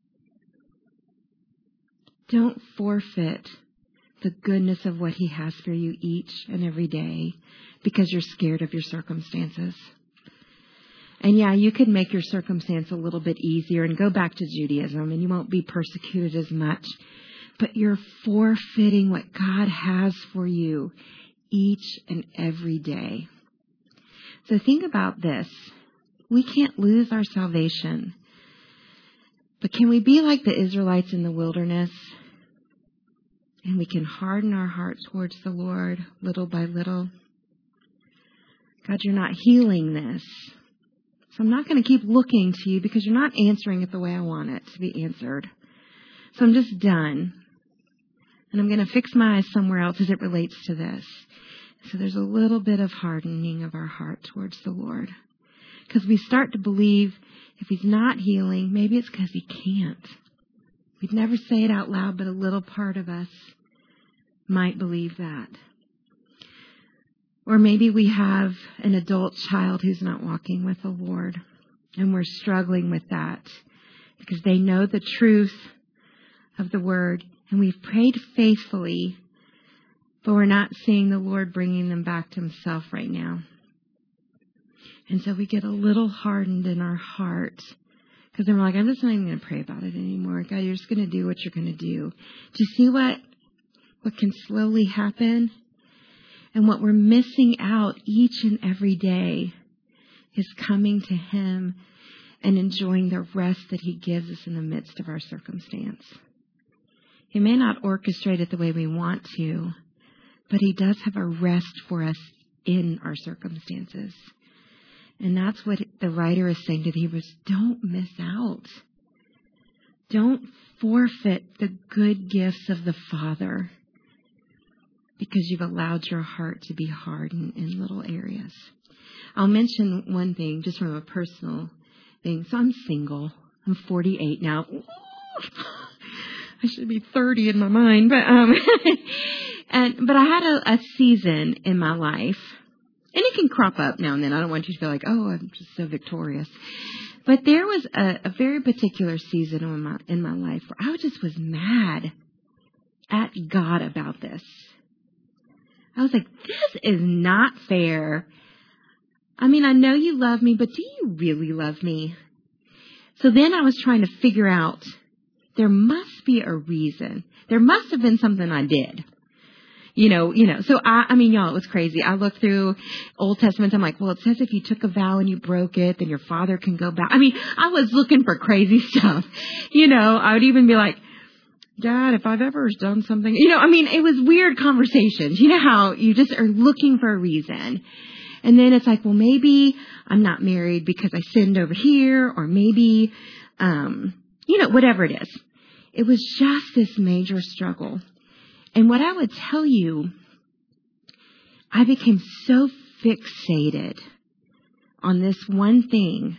Don't forfeit the goodness of what he has for you each and every day because you're scared of your circumstances. And yeah, you could make your circumstance a little bit easier and go back to Judaism and you won't be persecuted as much. But you're forfeiting what God has for you each and every day. So think about this. We can't lose our salvation. But can we be like the Israelites in the wilderness? And we can harden our heart towards the Lord little by little. God, you're not healing this. So I'm not going to keep looking to you because you're not answering it the way I want it to be answered. So I'm just done. And I'm going to fix my eyes somewhere else as it relates to this. So there's a little bit of hardening of our heart towards the Lord. Because we start to believe if he's not healing, maybe it's because he can't. We'd never say it out loud, but a little part of us might believe that. Or maybe we have an adult child who's not walking with the Lord, and we're struggling with that because they know the truth of the word, and we've prayed faithfully, but we're not seeing the Lord bringing them back to himself right now. And so we get a little hardened in our heart because then we're like, I'm just not even going to pray about it anymore. God, you're just going to do what you're going to do. Do you see what, what can slowly happen? And what we're missing out each and every day is coming to him and enjoying the rest that he gives us in the midst of our circumstance. He may not orchestrate it the way we want to, but he does have a rest for us in our circumstances. And that's what the writer is saying to the Hebrews. Don't miss out. Don't forfeit the good gifts of the Father because you've allowed your heart to be hardened in little areas. I'll mention one thing just from a personal thing. So I'm single. I'm forty-eight now. I should be thirty in my mind, but um, and but I had a, a season in my life, and it can crop up now and then. I don't want you to feel like, oh, I'm just so victorious. But there was a, a very particular season in my in my life where I just was mad at God about this. I was like, this is not fair. I mean, I know you love me, but do you really love me? So then I was trying to figure out, there must be a reason. There must have been something I did. You know, you know, so I, I mean, y'all, it was crazy. I looked through Old Testament. I'm like, well, it says if you took a vow and you broke it, then your father can go back. I mean, I was looking for crazy stuff. You know, I would even be like, Dad, if I've ever done something, you know, I mean, it was weird conversations. You know how you just are looking for a reason. And then it's like, well, maybe I'm not married because I sinned over here, or maybe, um, you know, whatever it is. It was just this major struggle. And what I would tell you, I became so fixated on this one thing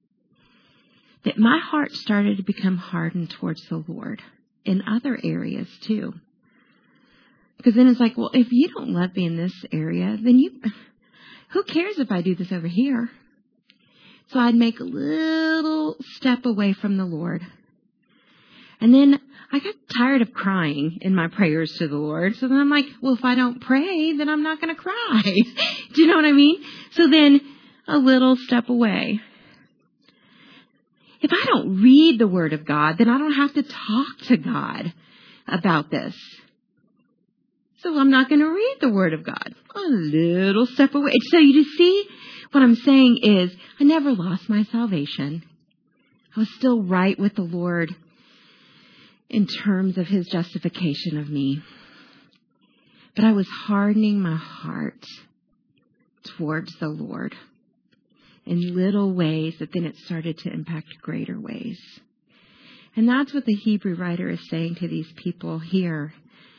that my heart started to become hardened towards the Lord in other areas too. Because then it's like, well, if you don't love me in this area, then you, who cares if I do this over here? So I'd make a little step away from the Lord. And then I got tired of crying in my prayers to the Lord. So then I'm like, well, if I don't pray, then I'm not going to cry. Do you know what I mean? So then a little step away. If I don't read the Word of God, then I don't have to talk to God about this. So I'm not going to read the Word of God. A little step away. So you see, what I'm saying is, I never lost my salvation. I was still right with the Lord in terms of his justification of me. But I was hardening my heart towards the Lord in little ways that then it started to impact greater ways. And that's what the Hebrew writer is saying to these people here.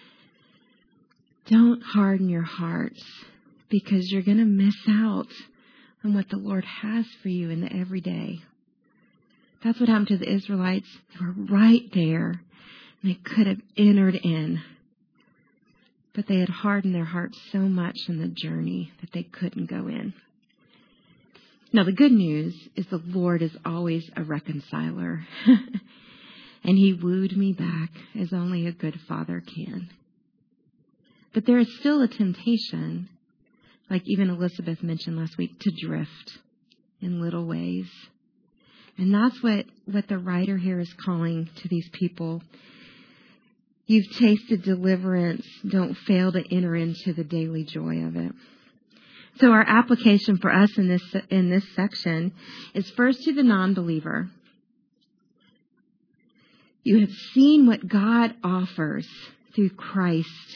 Don't harden your hearts, because you're going to miss out on what the Lord has for you in the everyday. That's what happened to the Israelites. They were right there. They could have entered in, but they had hardened their hearts so much in the journey that they couldn't go in. Now, the good news is the Lord is always a reconciler, and he wooed me back as only a good father can. But there is still a temptation, like even Elizabeth mentioned last week, to drift in little ways. And that's what, what the writer here is calling to these people. You've tasted deliverance. Don't fail to enter into the daily joy of it. So our application for us in this in this section is first to the non-believer. You have seen what God offers through Christ.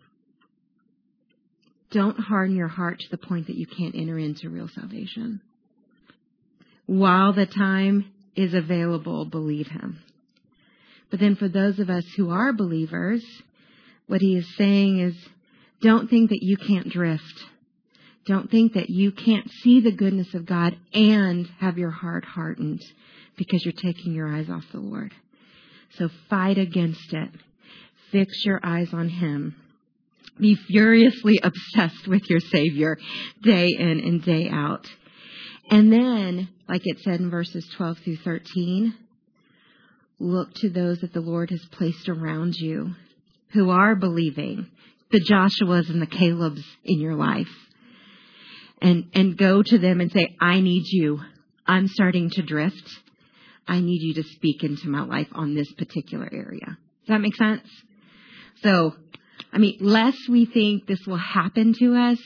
Don't harden your heart to the point that you can't enter into real salvation. While the time is available, believe him. But then for those of us who are believers, What he is saying is, don't think that you can't drift. Don't think that you can't see the goodness of God and have your heart hardened because you're taking your eyes off the Lord. So fight against it. Fix your eyes on him. Be furiously obsessed with your Savior day in and day out. And then, like it said in verses twelve through thirteen, look to those that the Lord has placed around you who are believing, the Joshuas and the Calebs in your life. And, and go to them and say, I need you. I'm starting to drift. I need you to speak into my life on this particular area. Does that make sense? So, I mean, lest we think this will happen to us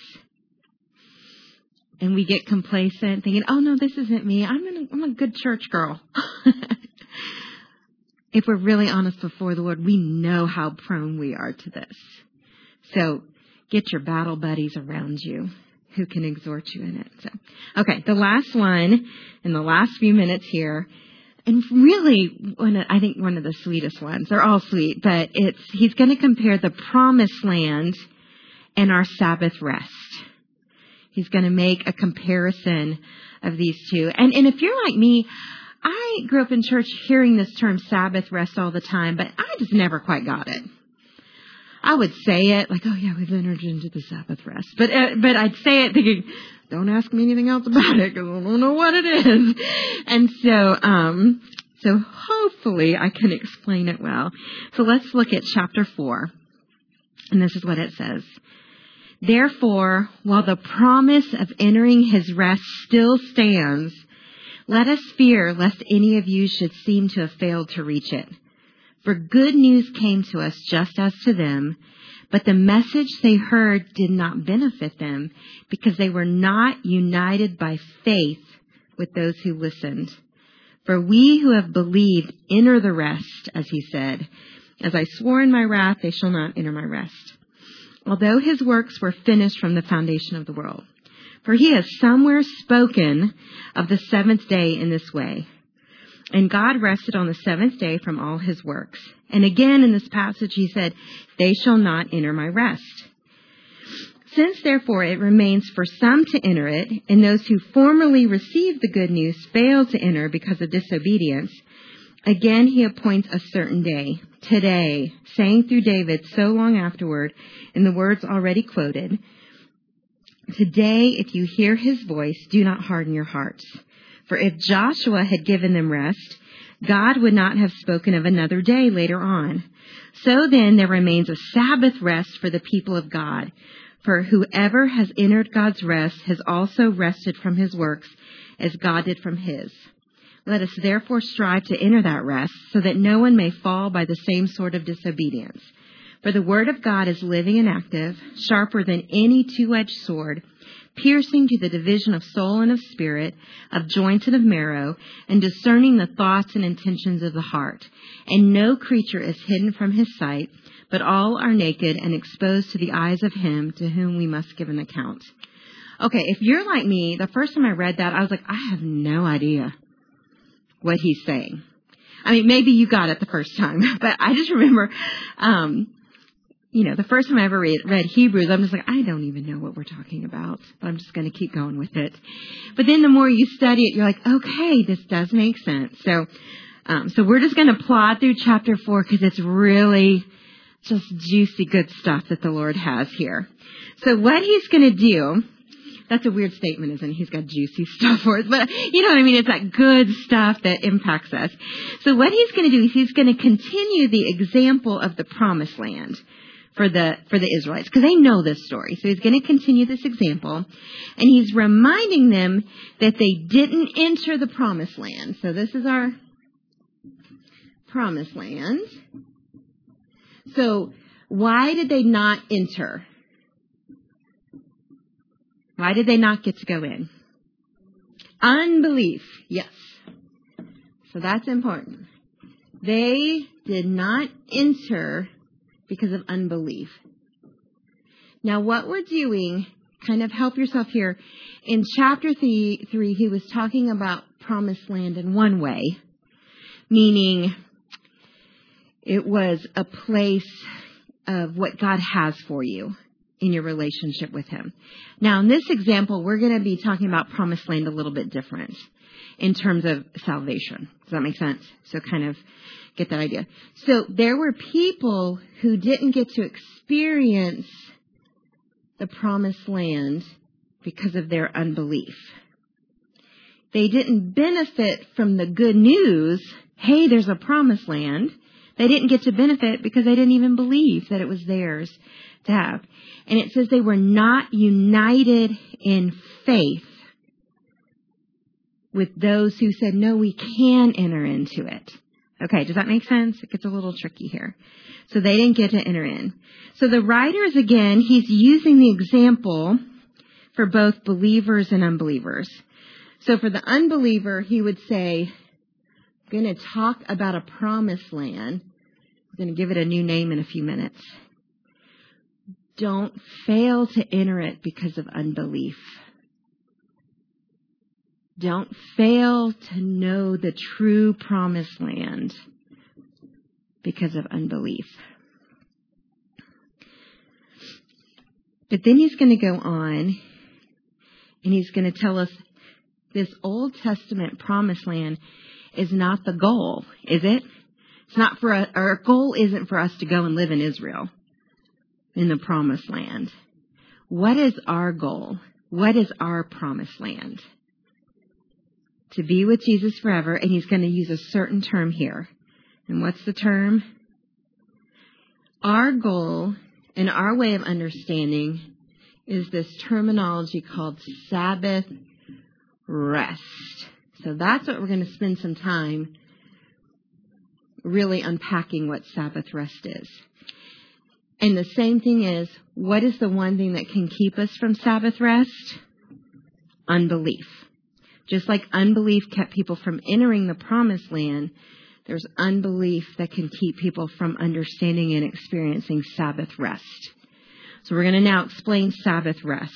and we get complacent thinking, oh no, this isn't me. I'm, in a, I'm a good church girl. If we're really honest before the Lord, we know how prone we are to this. So get your battle buddies around you who can exhort you in it. So, okay, the last one in the last few minutes here, and really, one of, I think one of the sweetest ones. They're all sweet, but it's he's going to compare the promised land and our Sabbath rest. He's going to make a comparison of these two. And, and if you're like me, I grew up in church hearing this term Sabbath rest all the time, but I just never quite got it. I would say it like, oh yeah, we've entered into the Sabbath rest. But uh, but I'd say it thinking, don't ask me anything else about it because I don't know what it is. And so, um, so hopefully I can explain it well. So let's look at chapter four. And this is what it says. Therefore, while the promise of entering his rest still stands, let us fear lest any of you should seem to have failed to reach it. For good news came to us just as to them, but the message they heard did not benefit them because they were not united by faith with those who listened. For we who have believed enter the rest, as he said, as I swore in my wrath, they shall not enter my rest. Although his works were finished from the foundation of the world. For he has somewhere spoken of the seventh day in this way. And God rested on the seventh day from all his works. And again in this passage he said, they shall not enter my rest. Since therefore it remains for some to enter it, and those who formerly received the good news failed to enter because of disobedience, again he appoints a certain day, today, saying through David so long afterward, in the words already quoted, today if you hear his voice, do not harden your hearts. For if Joshua had given them rest, God would not have spoken of another day later on. So then there remains a Sabbath rest for the people of God. For whoever has entered God's rest has also rested from his works as God did from his. Let us therefore strive to enter that rest so that no one may fall by the same sort of disobedience. For the word of God is living and active, sharper than any two-edged sword, piercing to the division of soul and of spirit, of joints and of marrow, and discerning the thoughts and intentions of the heart. And no creature is hidden from his sight, but all are naked and exposed to the eyes of him to whom we must give an account. Okay, if you're like me, the first time I read that, I was like, I have no idea what he's saying. I mean, maybe you got it the first time, but I just remember, um, you know, the first time I ever read, read Hebrews, I'm just like, I don't even know what we're talking about, but I'm just going to keep going with it. But then the more you study it, you're like, okay, this does make sense. So, um, so we're just going to plod through chapter four because it's really just juicy, good stuff that the Lord has here. So what he's going to do, that's a weird statement, isn't it? He's got juicy stuff for us, but you know what I mean? It's that good stuff that impacts us. So what he's going to do is he's going to continue the example of the promised land for the for the Israelites, because they know this story. So he's going to continue this example, and he's reminding them that they didn't enter the promised land. So this is our promised land. So why did they not enter? Why did they not get to go in? Unbelief, yes. So that's important. They did not enter because of unbelief. Now, what we're doing, kind of help yourself here. In chapter three, three, he was talking about promised land in one way, meaning it was a place of what God has for you in your relationship with him. Now, in this example, we're going to be talking about promised land a little bit different in terms of salvation. Does that make sense? So kind of get that idea. So there were people who didn't get to experience the promised land because of their unbelief. They didn't benefit from the good news. Hey, there's a promised land. They didn't get to benefit because they didn't even believe that it was theirs to have. And it says they were not united in faith with those who said, no, we can enter into it. Okay, does that make sense? It gets a little tricky here. So they didn't get to enter in. So the writers, again, he's using the example for both believers and unbelievers. So for the unbeliever, he would say, I'm going to talk about a promised land. We're going to give it a new name in a few minutes. Don't fail to enter it because of unbelief. Don't fail to know the true promised land because of unbelief. But then he's going to go on and he's going to tell us this Old Testament promised land is not the goal, is it? It's not for a, our goal isn't for us to go and live in Israel, in the promised land. What is our goal? What is our promised land? To be with Jesus forever, and he's going to use a certain term here. And what's the term? Our goal and our way of understanding is this terminology called Sabbath rest. So that's what we're going to spend some time really unpacking what Sabbath rest is. And the same thing is, what is the one thing that can keep us from Sabbath rest? Unbelief. Just like unbelief kept people from entering the promised land, there's unbelief that can keep people from understanding and experiencing Sabbath rest. So we're going to now explain Sabbath rest.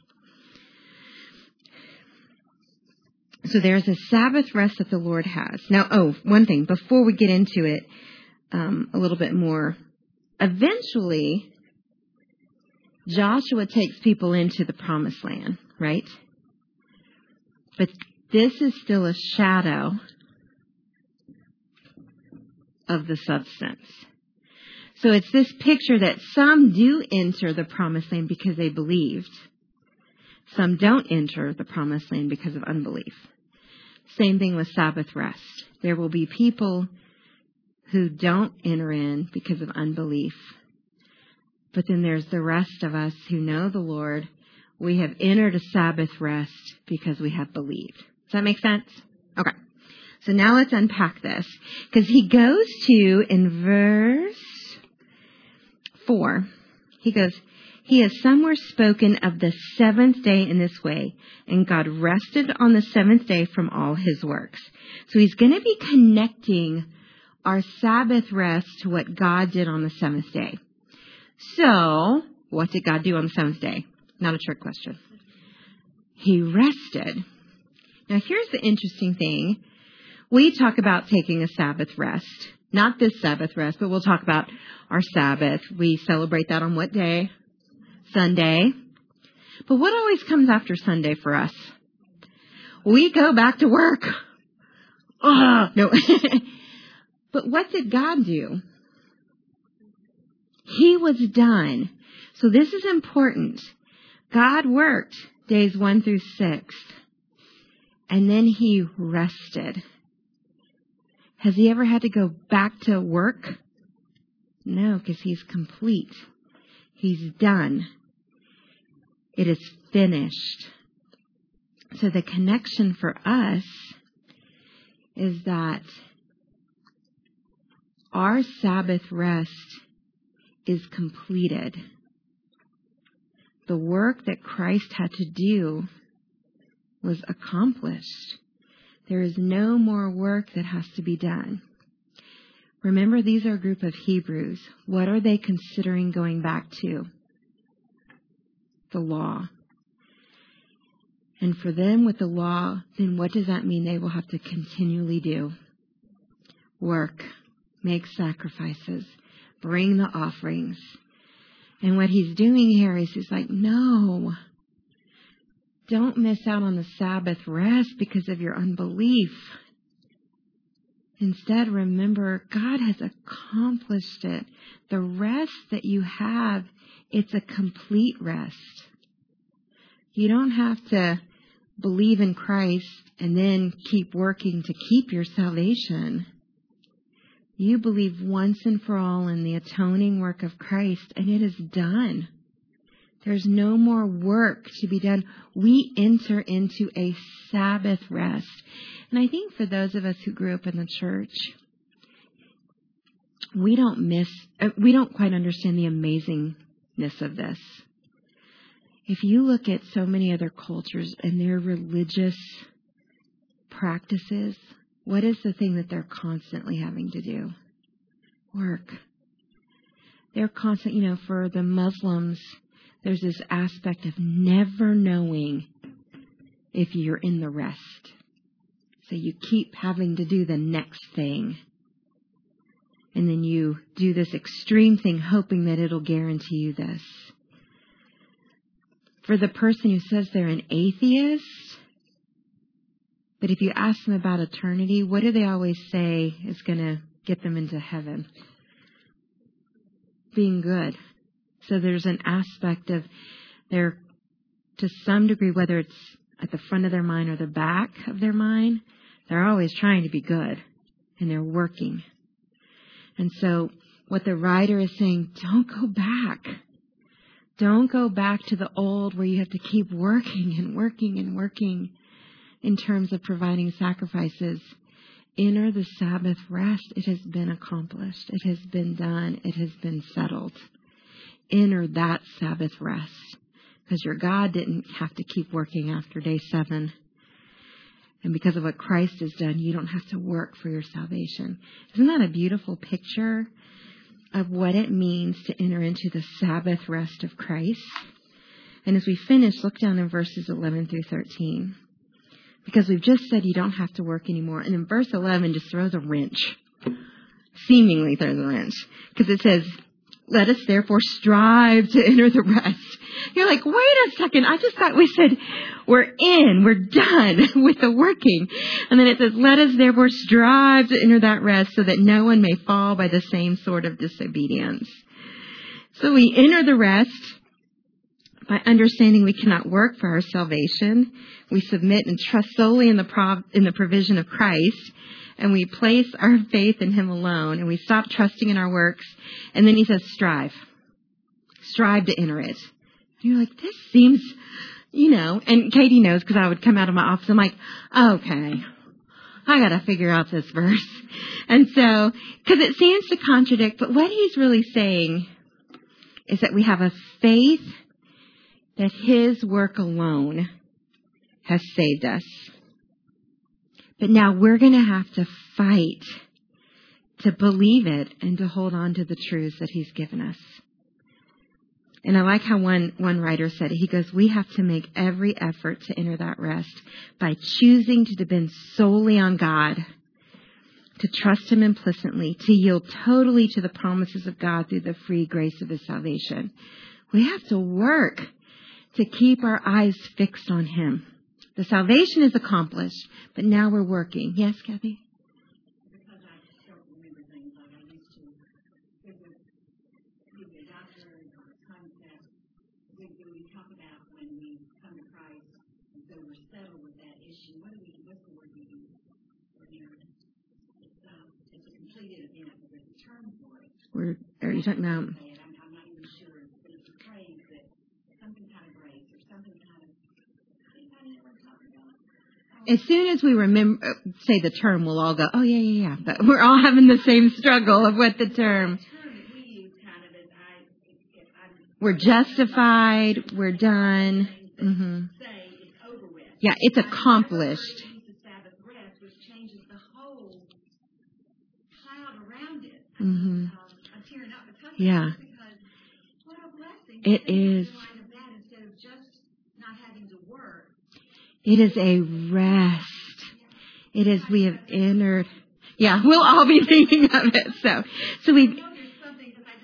So there's a Sabbath rest that the Lord has. Now, oh, one thing, before we get into it um, a little bit more, eventually, Joshua takes people into the promised land, right? But this is still a shadow of the substance. So it's this picture that some do enter the promised land because they believed. Some don't enter the promised land because of unbelief. Same thing with Sabbath rest. There will be people who don't enter in because of unbelief. But then there's the rest of us who know the Lord. We have entered a Sabbath rest because we have believed. Does that make sense? Okay. So now let's unpack this. Because he goes to, in verse four, he goes, he has somewhere spoken of the seventh day in this way, and God rested on the seventh day from all his works. So he's going to be connecting our Sabbath rest to what God did on the seventh day. So, what did God do on the seventh day? Not a trick question. He rested. Now, here's the interesting thing. We talk about taking a Sabbath rest. Not this Sabbath rest, but we'll talk about our Sabbath. We celebrate that on what day? Sunday. But what always comes after Sunday for us? We go back to work. Oh, no. But what did God do? He was done. So this is important. God worked days one through six, and then he rested. Has he ever had to go back to work? No, because he's complete. He's done. It is finished. So the connection for us is that our Sabbath rest is completed. The work that Christ had to do was accomplished. There is no more work that has to be done. Remember, these are a group of Hebrews. What are they considering going back to? The law. And for them with the law, then what does that mean they will have to continually do? Work, make sacrifices, Bring the offerings. And what he's doing here is he's like, no, don't miss out on the Sabbath rest because of your unbelief. Instead, remember, God has accomplished it. The rest that you have, it's a complete rest. You don't have to believe in Christ and then keep working to keep your salvation. You believe once and for all in the atoning work of Christ, and it is done. There's no more work to be done. We enter into a Sabbath rest. And I think for those of us who grew up in the church, we don't miss, we don't quite understand the amazingness of this. If you look at so many other cultures and their religious practices, what is the thing that they're constantly having to do? Work. They're constant, you know, for the Muslims, there's this aspect of never knowing if you're in the rest. So you keep having to do the next thing. And then you do this extreme thing, hoping that it'll guarantee you this. For the person who says they're an atheist, but if you ask them about eternity, what do they always say is going to get them into heaven? Being good. So there's an aspect of their, to some degree, whether it's at the front of their mind or the back of their mind, they're always trying to be good and they're working. And so what the writer is saying, don't go back. Don't go back to the old where you have to keep working and working and working in terms of providing sacrifices. Enter the Sabbath rest. It has been accomplished. It has been done. It has been settled. Enter that Sabbath rest because your God didn't have to keep working after day seven. And because of what Christ has done, you don't have to work for your salvation. Isn't that a beautiful picture of what it means to enter into the Sabbath rest of Christ? And as we finish, look down in verses eleven through thirteen. Because we've just said you don't have to work anymore. And in verse eleven just throws a wrench. Seemingly throws a wrench. Because it says, let us therefore strive to enter the rest. You're like, wait a second. I just thought we said we're in, we're done with the working. And then it says, let us therefore strive to enter that rest so that no one may fall by the same sort of disobedience. So we enter the rest by understanding we cannot work for our salvation. We submit and trust solely in the prov- in the provision of Christ. And we place our faith in Him alone. And we stop trusting in our works. And then He says, strive. Strive to enter it. And you're like, this seems, you know. And Katie knows because I would come out of my office. I'm like, okay, I got to figure out this verse. And so, because it seems to contradict. But what he's really saying is that we have a faith that His work alone has saved us. But now we're going to have to fight to believe it and to hold on to the truths that He's given us. And I like how one, one writer said it. He goes, we have to make every effort to enter that rest by choosing to depend solely on God, to trust Him implicitly, to yield totally to the promises of God through the free grace of His salvation. We have to work to keep our eyes fixed on Him. The salvation is accomplished, but now we're working. Yes, Kathy? Because I don't remember things like I used to. It would be a doctor or a concept. We, we talk about when we come to Christ, and so we're settled with that issue. What do we, what's the word we use? It's, uh, it's a completed event. There's a term for it. We're, are you talking about? I'm, I'm not even sure, but it's a phrase that something kind of grace or something kind of. Anybody ever talk about it? As soon as we remember, say the term, we'll all go, oh, yeah, yeah, yeah. But we're all having the same struggle of what the term. The term that we use kind of is, I, if I'm, We're justified. We're done. Mm-hmm. say it's over with. Yeah, it's accomplished. The Sabbath rest, which changes the whole cloud around it. Mm-hmm. Um, I'm tearing up because of Yeah. it, because what a blessing. It to think is. in light of that, instead of just not having to work. It is a rest. It is, we have entered. Yeah, we'll all be thinking of it. So, so I we, know there's something, because I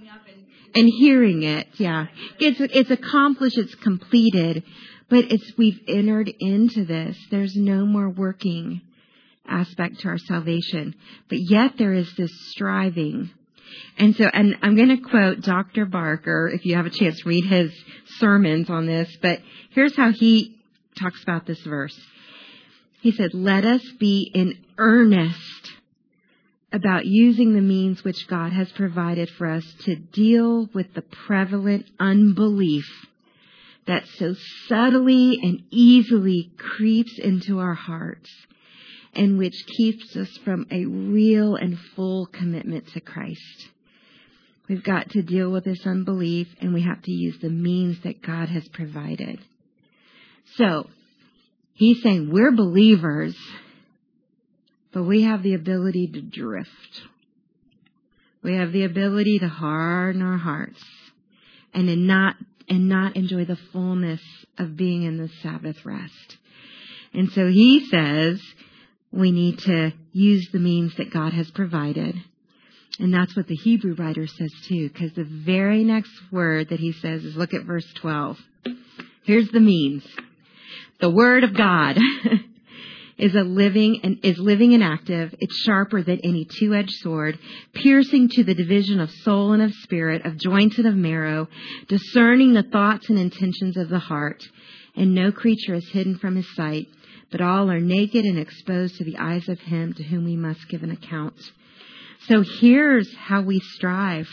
showing up and, and hearing it. Yeah. It's, it's accomplished. It's completed. But it's, we've entered into this. There's no more working aspect to our salvation. But yet there is this striving. And so, and I'm going to quote Doctor Barker, if you have a chance, read his sermons on this. But here's how he talks about this verse. He said, let us be in earnest about using the means which God has provided for us to deal with the prevalent unbelief that so subtly and easily creeps into our hearts and which keeps us from a real and full commitment to Christ. We've got to deal with this unbelief, and we have to use the means that God has provided. So, he's saying we're believers, but we have the ability to drift. We have the ability to harden our hearts and to not and not enjoy the fullness of being in the Sabbath rest. And so he says we need to use the means that God has provided. And that's what the Hebrew writer says too, because the very next word that he says is, look at verse twelve. Here's the means. The word of God is a living and is living and active. It's sharper than any two-edged sword, piercing to the division of soul and of spirit, of joints and of marrow, discerning the thoughts and intentions of the heart. And no creature is hidden from his sight, but all are naked and exposed to the eyes of him to whom we must give an account. So here's how we strive.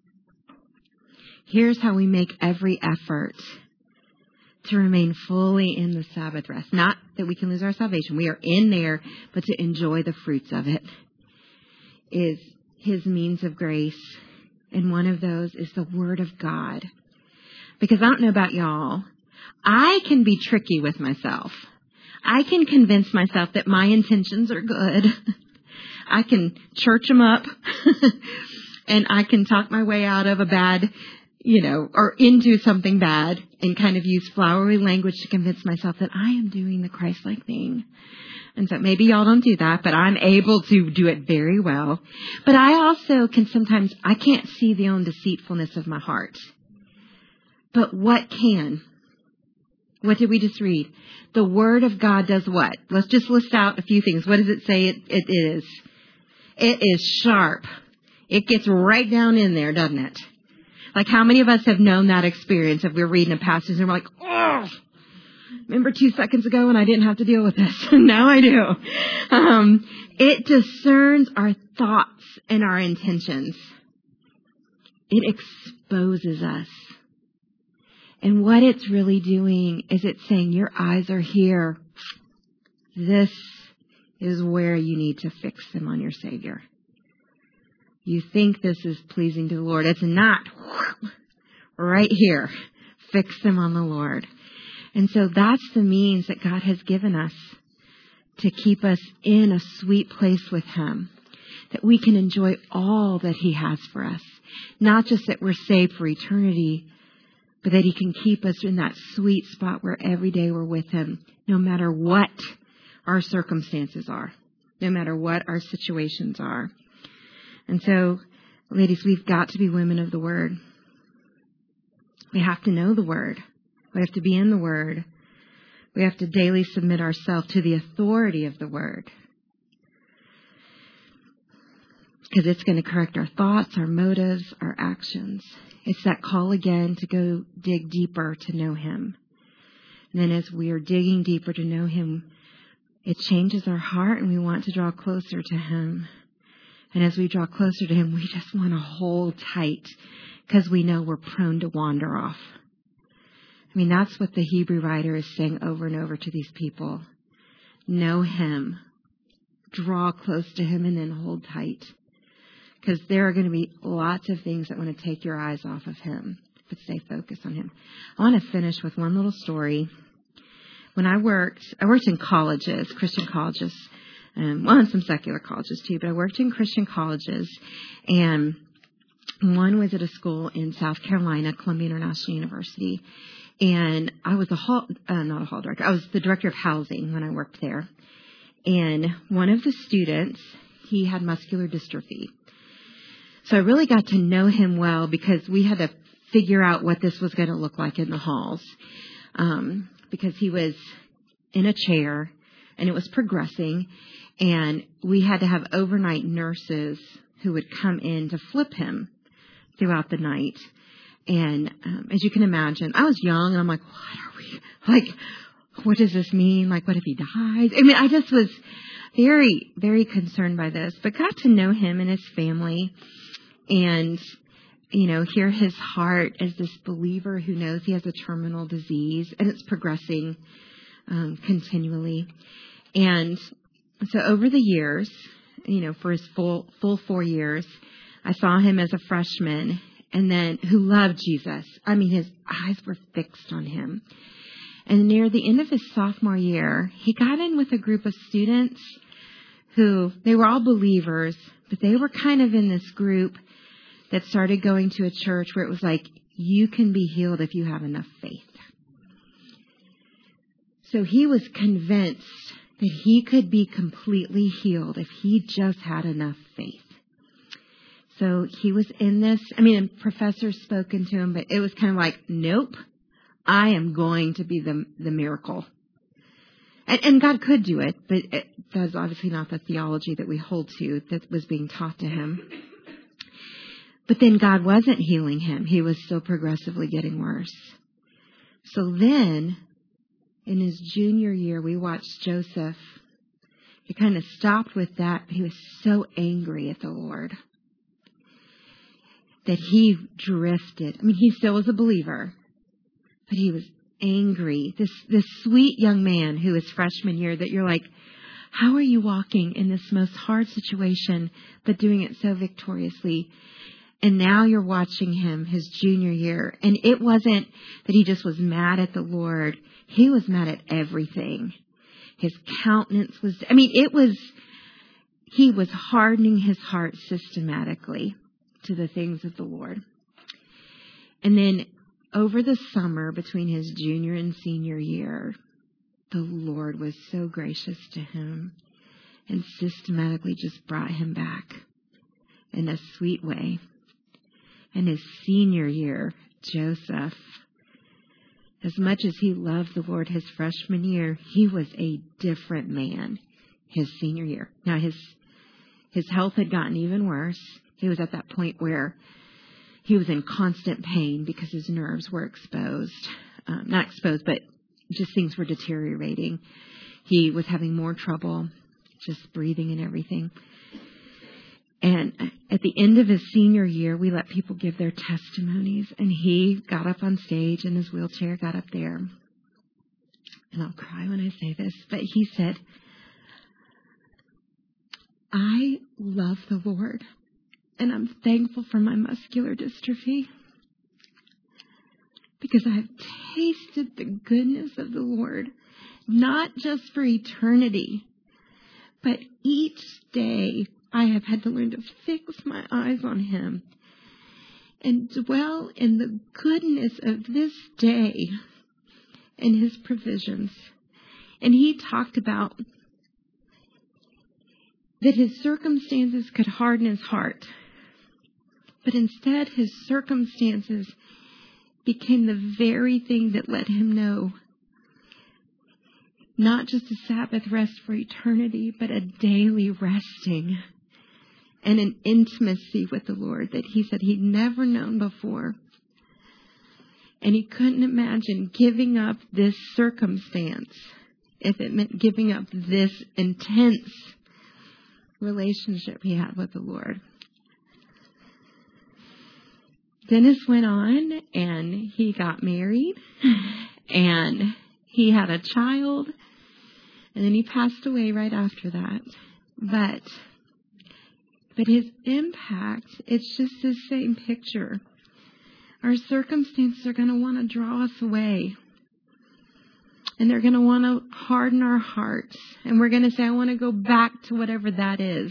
Here's how we make every effort to remain fully in the Sabbath rest. Not that we can lose our salvation. We are in there, but to enjoy the fruits of it is his means of grace. And one of those is the Word of God. Because I don't know about y'all, I can be tricky with myself. I can convince myself that my intentions are good. I can church them up and I can talk my way out of a bad, you know, or into something bad and kind of use flowery language to convince myself that I am doing the Christ-like thing. And so maybe y'all don't do that, but I'm able to do it very well. But I also can sometimes, I can't see the own deceitfulness of my heart. But what can? What did we just read? The Word of God does what? Let's just list out a few things. What does it say it, it is? It is sharp. It gets right down in there, doesn't it? Like how many of us have known that experience if we're reading a passage and we're like, oh, remember two seconds ago when I didn't have to deal with this? Now I do. Um, it discerns our thoughts and our intentions. It exposes us. And what it's really doing is it's saying your eyes are here. This is where you need to fix them on your Savior. You think this is pleasing to the Lord. It's not. Right here. Fix them on the Lord. And so that's the means that God has given us to keep us in a sweet place with Him. That we can enjoy all that He has for us. Not just that we're saved for eternity, but that He can keep us in that sweet spot where every day we're with Him, no matter what our circumstances are, no matter what our situations are. And so, ladies, we've got to be women of the Word. We have to know the Word. We have to be in the Word. We have to daily submit ourselves to the authority of the Word. Because it's going to correct our thoughts, our motives, our actions. It's that call again to go dig deeper to know Him. And then as we are digging deeper to know Him, it changes our heart and we want to draw closer to Him. And as we draw closer to Him, we just want to hold tight because we know we're prone to wander off. I mean, that's what the Hebrew writer is saying over and over to these people. Know Him. Draw close to Him and then hold tight. Because there are going to be lots of things that want to take your eyes off of Him, but stay focused on Him. I want to finish with one little story. When I worked, I worked in colleges, Christian colleges, um, well, and some secular colleges too, but I worked in Christian colleges, and one was at a school in South Carolina, Columbia International University, and I was a hall, uh, not a hall director, I was the director of housing when I worked there, and one of the students, he had muscular dystrophy. So I really got to know him well because we had to figure out what this was going to look like in the halls. Um, because he was in a chair and it was progressing, and we had to have overnight nurses who would come in to flip him throughout the night. And um, as you can imagine, I was young and I'm like, what are we, like, what does this mean? Like, what if he dies? I mean, I just was very, very concerned by this, but got to know him and his family and, you know, hear his heart as this believer who knows he has a terminal disease and it's progressing um, continually. And so over the years, you know, for his full, full four years, I saw him as a freshman and then who loved Jesus. I mean, his eyes were fixed on him. And near the end of his sophomore year, he got in with a group of students who, they were all believers, but they were kind of in this group that started going to a church where it was like, you can be healed if you have enough faith. So he was convinced that he could be completely healed if he just had enough faith. So he was in this, I mean, professors spoken to him, but it was kind of like, nope, I am going to be the the miracle. And, and God could do it, but it, that's obviously not the theology that we hold to that was being taught to him. But then God wasn't healing him. He was still progressively getting worse. So then, in his junior year, we watched Joseph. He kind of stopped with that. He was so angry at the Lord that he drifted. I mean, he still was a believer, but he was angry. This this sweet young man who is freshman year that you're like, how are you walking in this most hard situation, but doing it so victoriously? And now you're watching him his junior year. And it wasn't that he just was mad at the Lord. He was mad at everything. His countenance was, I mean, it was, he was hardening his heart systematically to the things of the Lord. And then over the summer between his junior and senior year, the Lord was so gracious to him and systematically just brought him back in a sweet way. In his senior year, Joseph, as much as he loved the Lord his freshman year, he was a different man his senior year. Now, his his health had gotten even worse. He was at that point where he was in constant pain because his nerves were exposed. Um, not exposed, but just things were deteriorating. He was having more trouble just breathing and everything. And at the end of his senior year, we let people give their testimonies. And he got up on stage in his wheelchair, got up there. And I'll cry when I say this, but he said, I love the Lord, and I'm thankful for my muscular dystrophy because I've tasted the goodness of the Lord, not just for eternity, but each day I have had to learn to fix my eyes on him and dwell in the goodness of this day and his provisions. And he talked about that his circumstances could harden his heart, but instead his circumstances became the very thing that let him know not just a Sabbath rest for eternity, but a daily resting and an intimacy with the Lord that he said he'd never known before. And he couldn't imagine giving up this circumstance if it meant giving up this intense relationship he had with the Lord. Dennis went on and he got married and he had a child and then he passed away right after that. But But his impact, it's just the same picture. Our circumstances are going to want to draw us away. And they're going to want to harden our hearts. And we're going to say, I want to go back to whatever that is.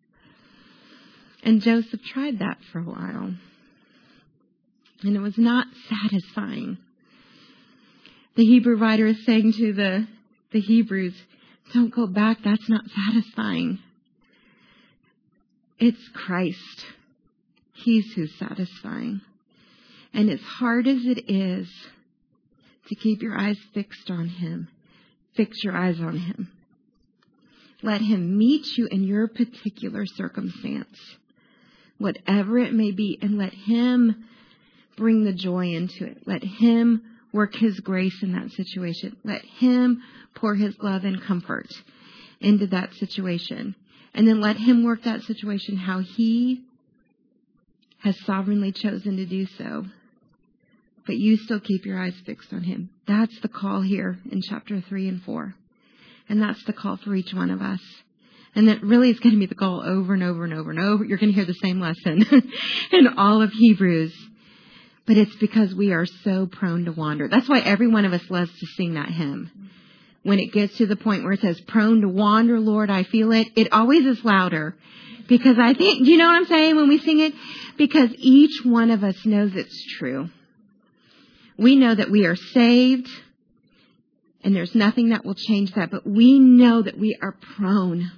And Joseph tried that for a while. And it was not satisfying. The Hebrew writer is saying to the, the Hebrews, don't go back, that's not satisfying. It's Christ. He's who's satisfying. And as hard as it is to keep your eyes fixed on Him, fix your eyes on Him. Let Him meet you in your particular circumstance, whatever it may be, and let Him bring the joy into it. Let Him work His grace in that situation. Let Him pour His love and comfort into that situation. And then let Him work that situation how He has sovereignly chosen to do so. But you still keep your eyes fixed on Him. That's the call here in chapter three and four. And that's the call for each one of us. And that really is going to be the call over and over and over and over. You're going to hear the same lesson in all of Hebrews. But it's because we are so prone to wander. That's why every one of us loves to sing that hymn. When it gets to the point where it says, prone to wander, Lord, I feel it, it always is louder. Because I think, do you know what I'm saying when we sing it? Because each one of us knows it's true. We know that we are saved, and there's nothing that will change that. But we know that we are prone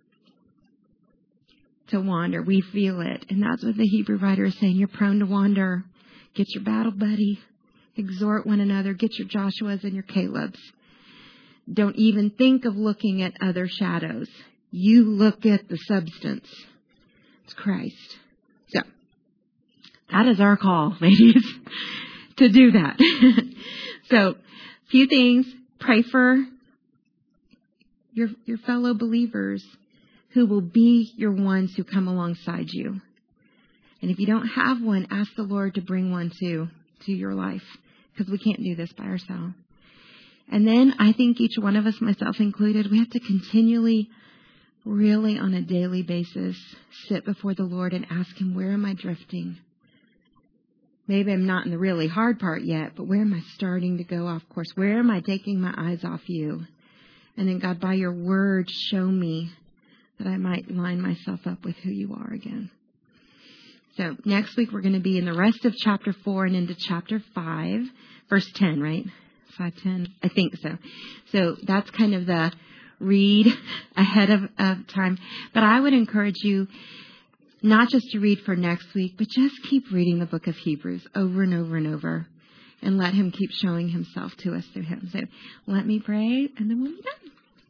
to wander. We feel it. And that's what the Hebrew writer is saying. You're prone to wander. Get your battle buddy. Exhort one another. Get your Joshuas and your Calebs. Don't even think of looking at other shadows. You look at the substance. It's Christ. So, that is our call, ladies, to do that. So, a few things. Pray for your, your fellow believers who will be your ones who come alongside you. And if you don't have one, ask the Lord to bring one to, to your life, because we can't do this by ourselves. And then I think each one of us, myself included, we have to continually, really on a daily basis, sit before the Lord and ask Him, where am I drifting? Maybe I'm not in the really hard part yet, but where am I starting to go off course? Where am I taking my eyes off you? And then, God, by your word, show me that I might line myself up with who you are again. So next week, we're going to be in the rest of chapter four and into chapter five, verse ten, right? five ten, I think so. So that's kind of the read ahead of, of time. But I would encourage you not just to read for next week, but just keep reading the book of Hebrews over and over and over, and let Him keep showing Himself to us through Him. So let me pray, and then we'll be done.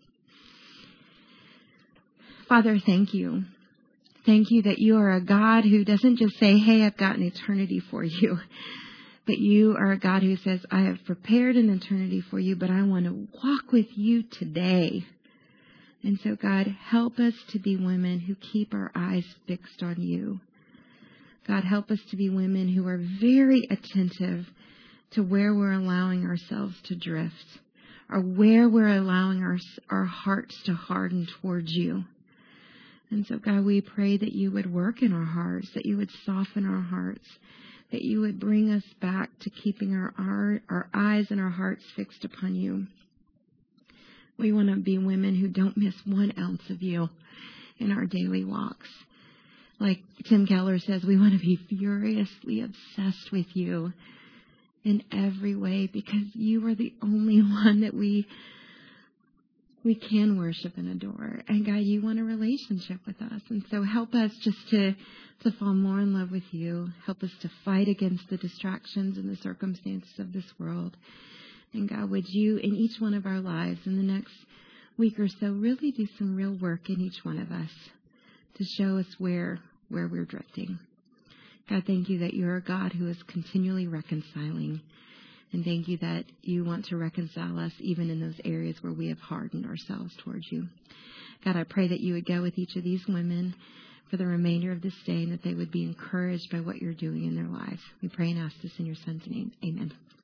Father, thank you. Thank you that you are a God who doesn't just say, hey, I've got an eternity for you. But you are a God who says, I have prepared an eternity for you, but I want to walk with you today. And so, God, help us to be women who keep our eyes fixed on you. God, help us to be women who are very attentive to where we're allowing ourselves to drift, or where we're allowing our, our hearts to harden towards you. And so, God, we pray that you would work in our hearts, that you would soften our hearts, that you would bring us back to keeping our, our, our eyes and our hearts fixed upon you. We want to be women who don't miss one ounce of you in our daily walks. Like Tim Keller says, we want to be furiously obsessed with you in every way, because you are the only one that we we can worship and adore. And God, you want a relationship with us. And so help us just to, to fall more in love with you. Help us to fight against the distractions and the circumstances of this world. And God, would you, in each one of our lives, in the next week or so, really do some real work in each one of us to show us where, where we're drifting. God, thank you that you're a God who is continually reconciling. And thank you that you want to reconcile us even in those areas where we have hardened ourselves towards you. God, I pray that you would go with each of these women for the remainder of this day, and that they would be encouraged by what you're doing in their lives. We pray and ask this in your Son's name. Amen.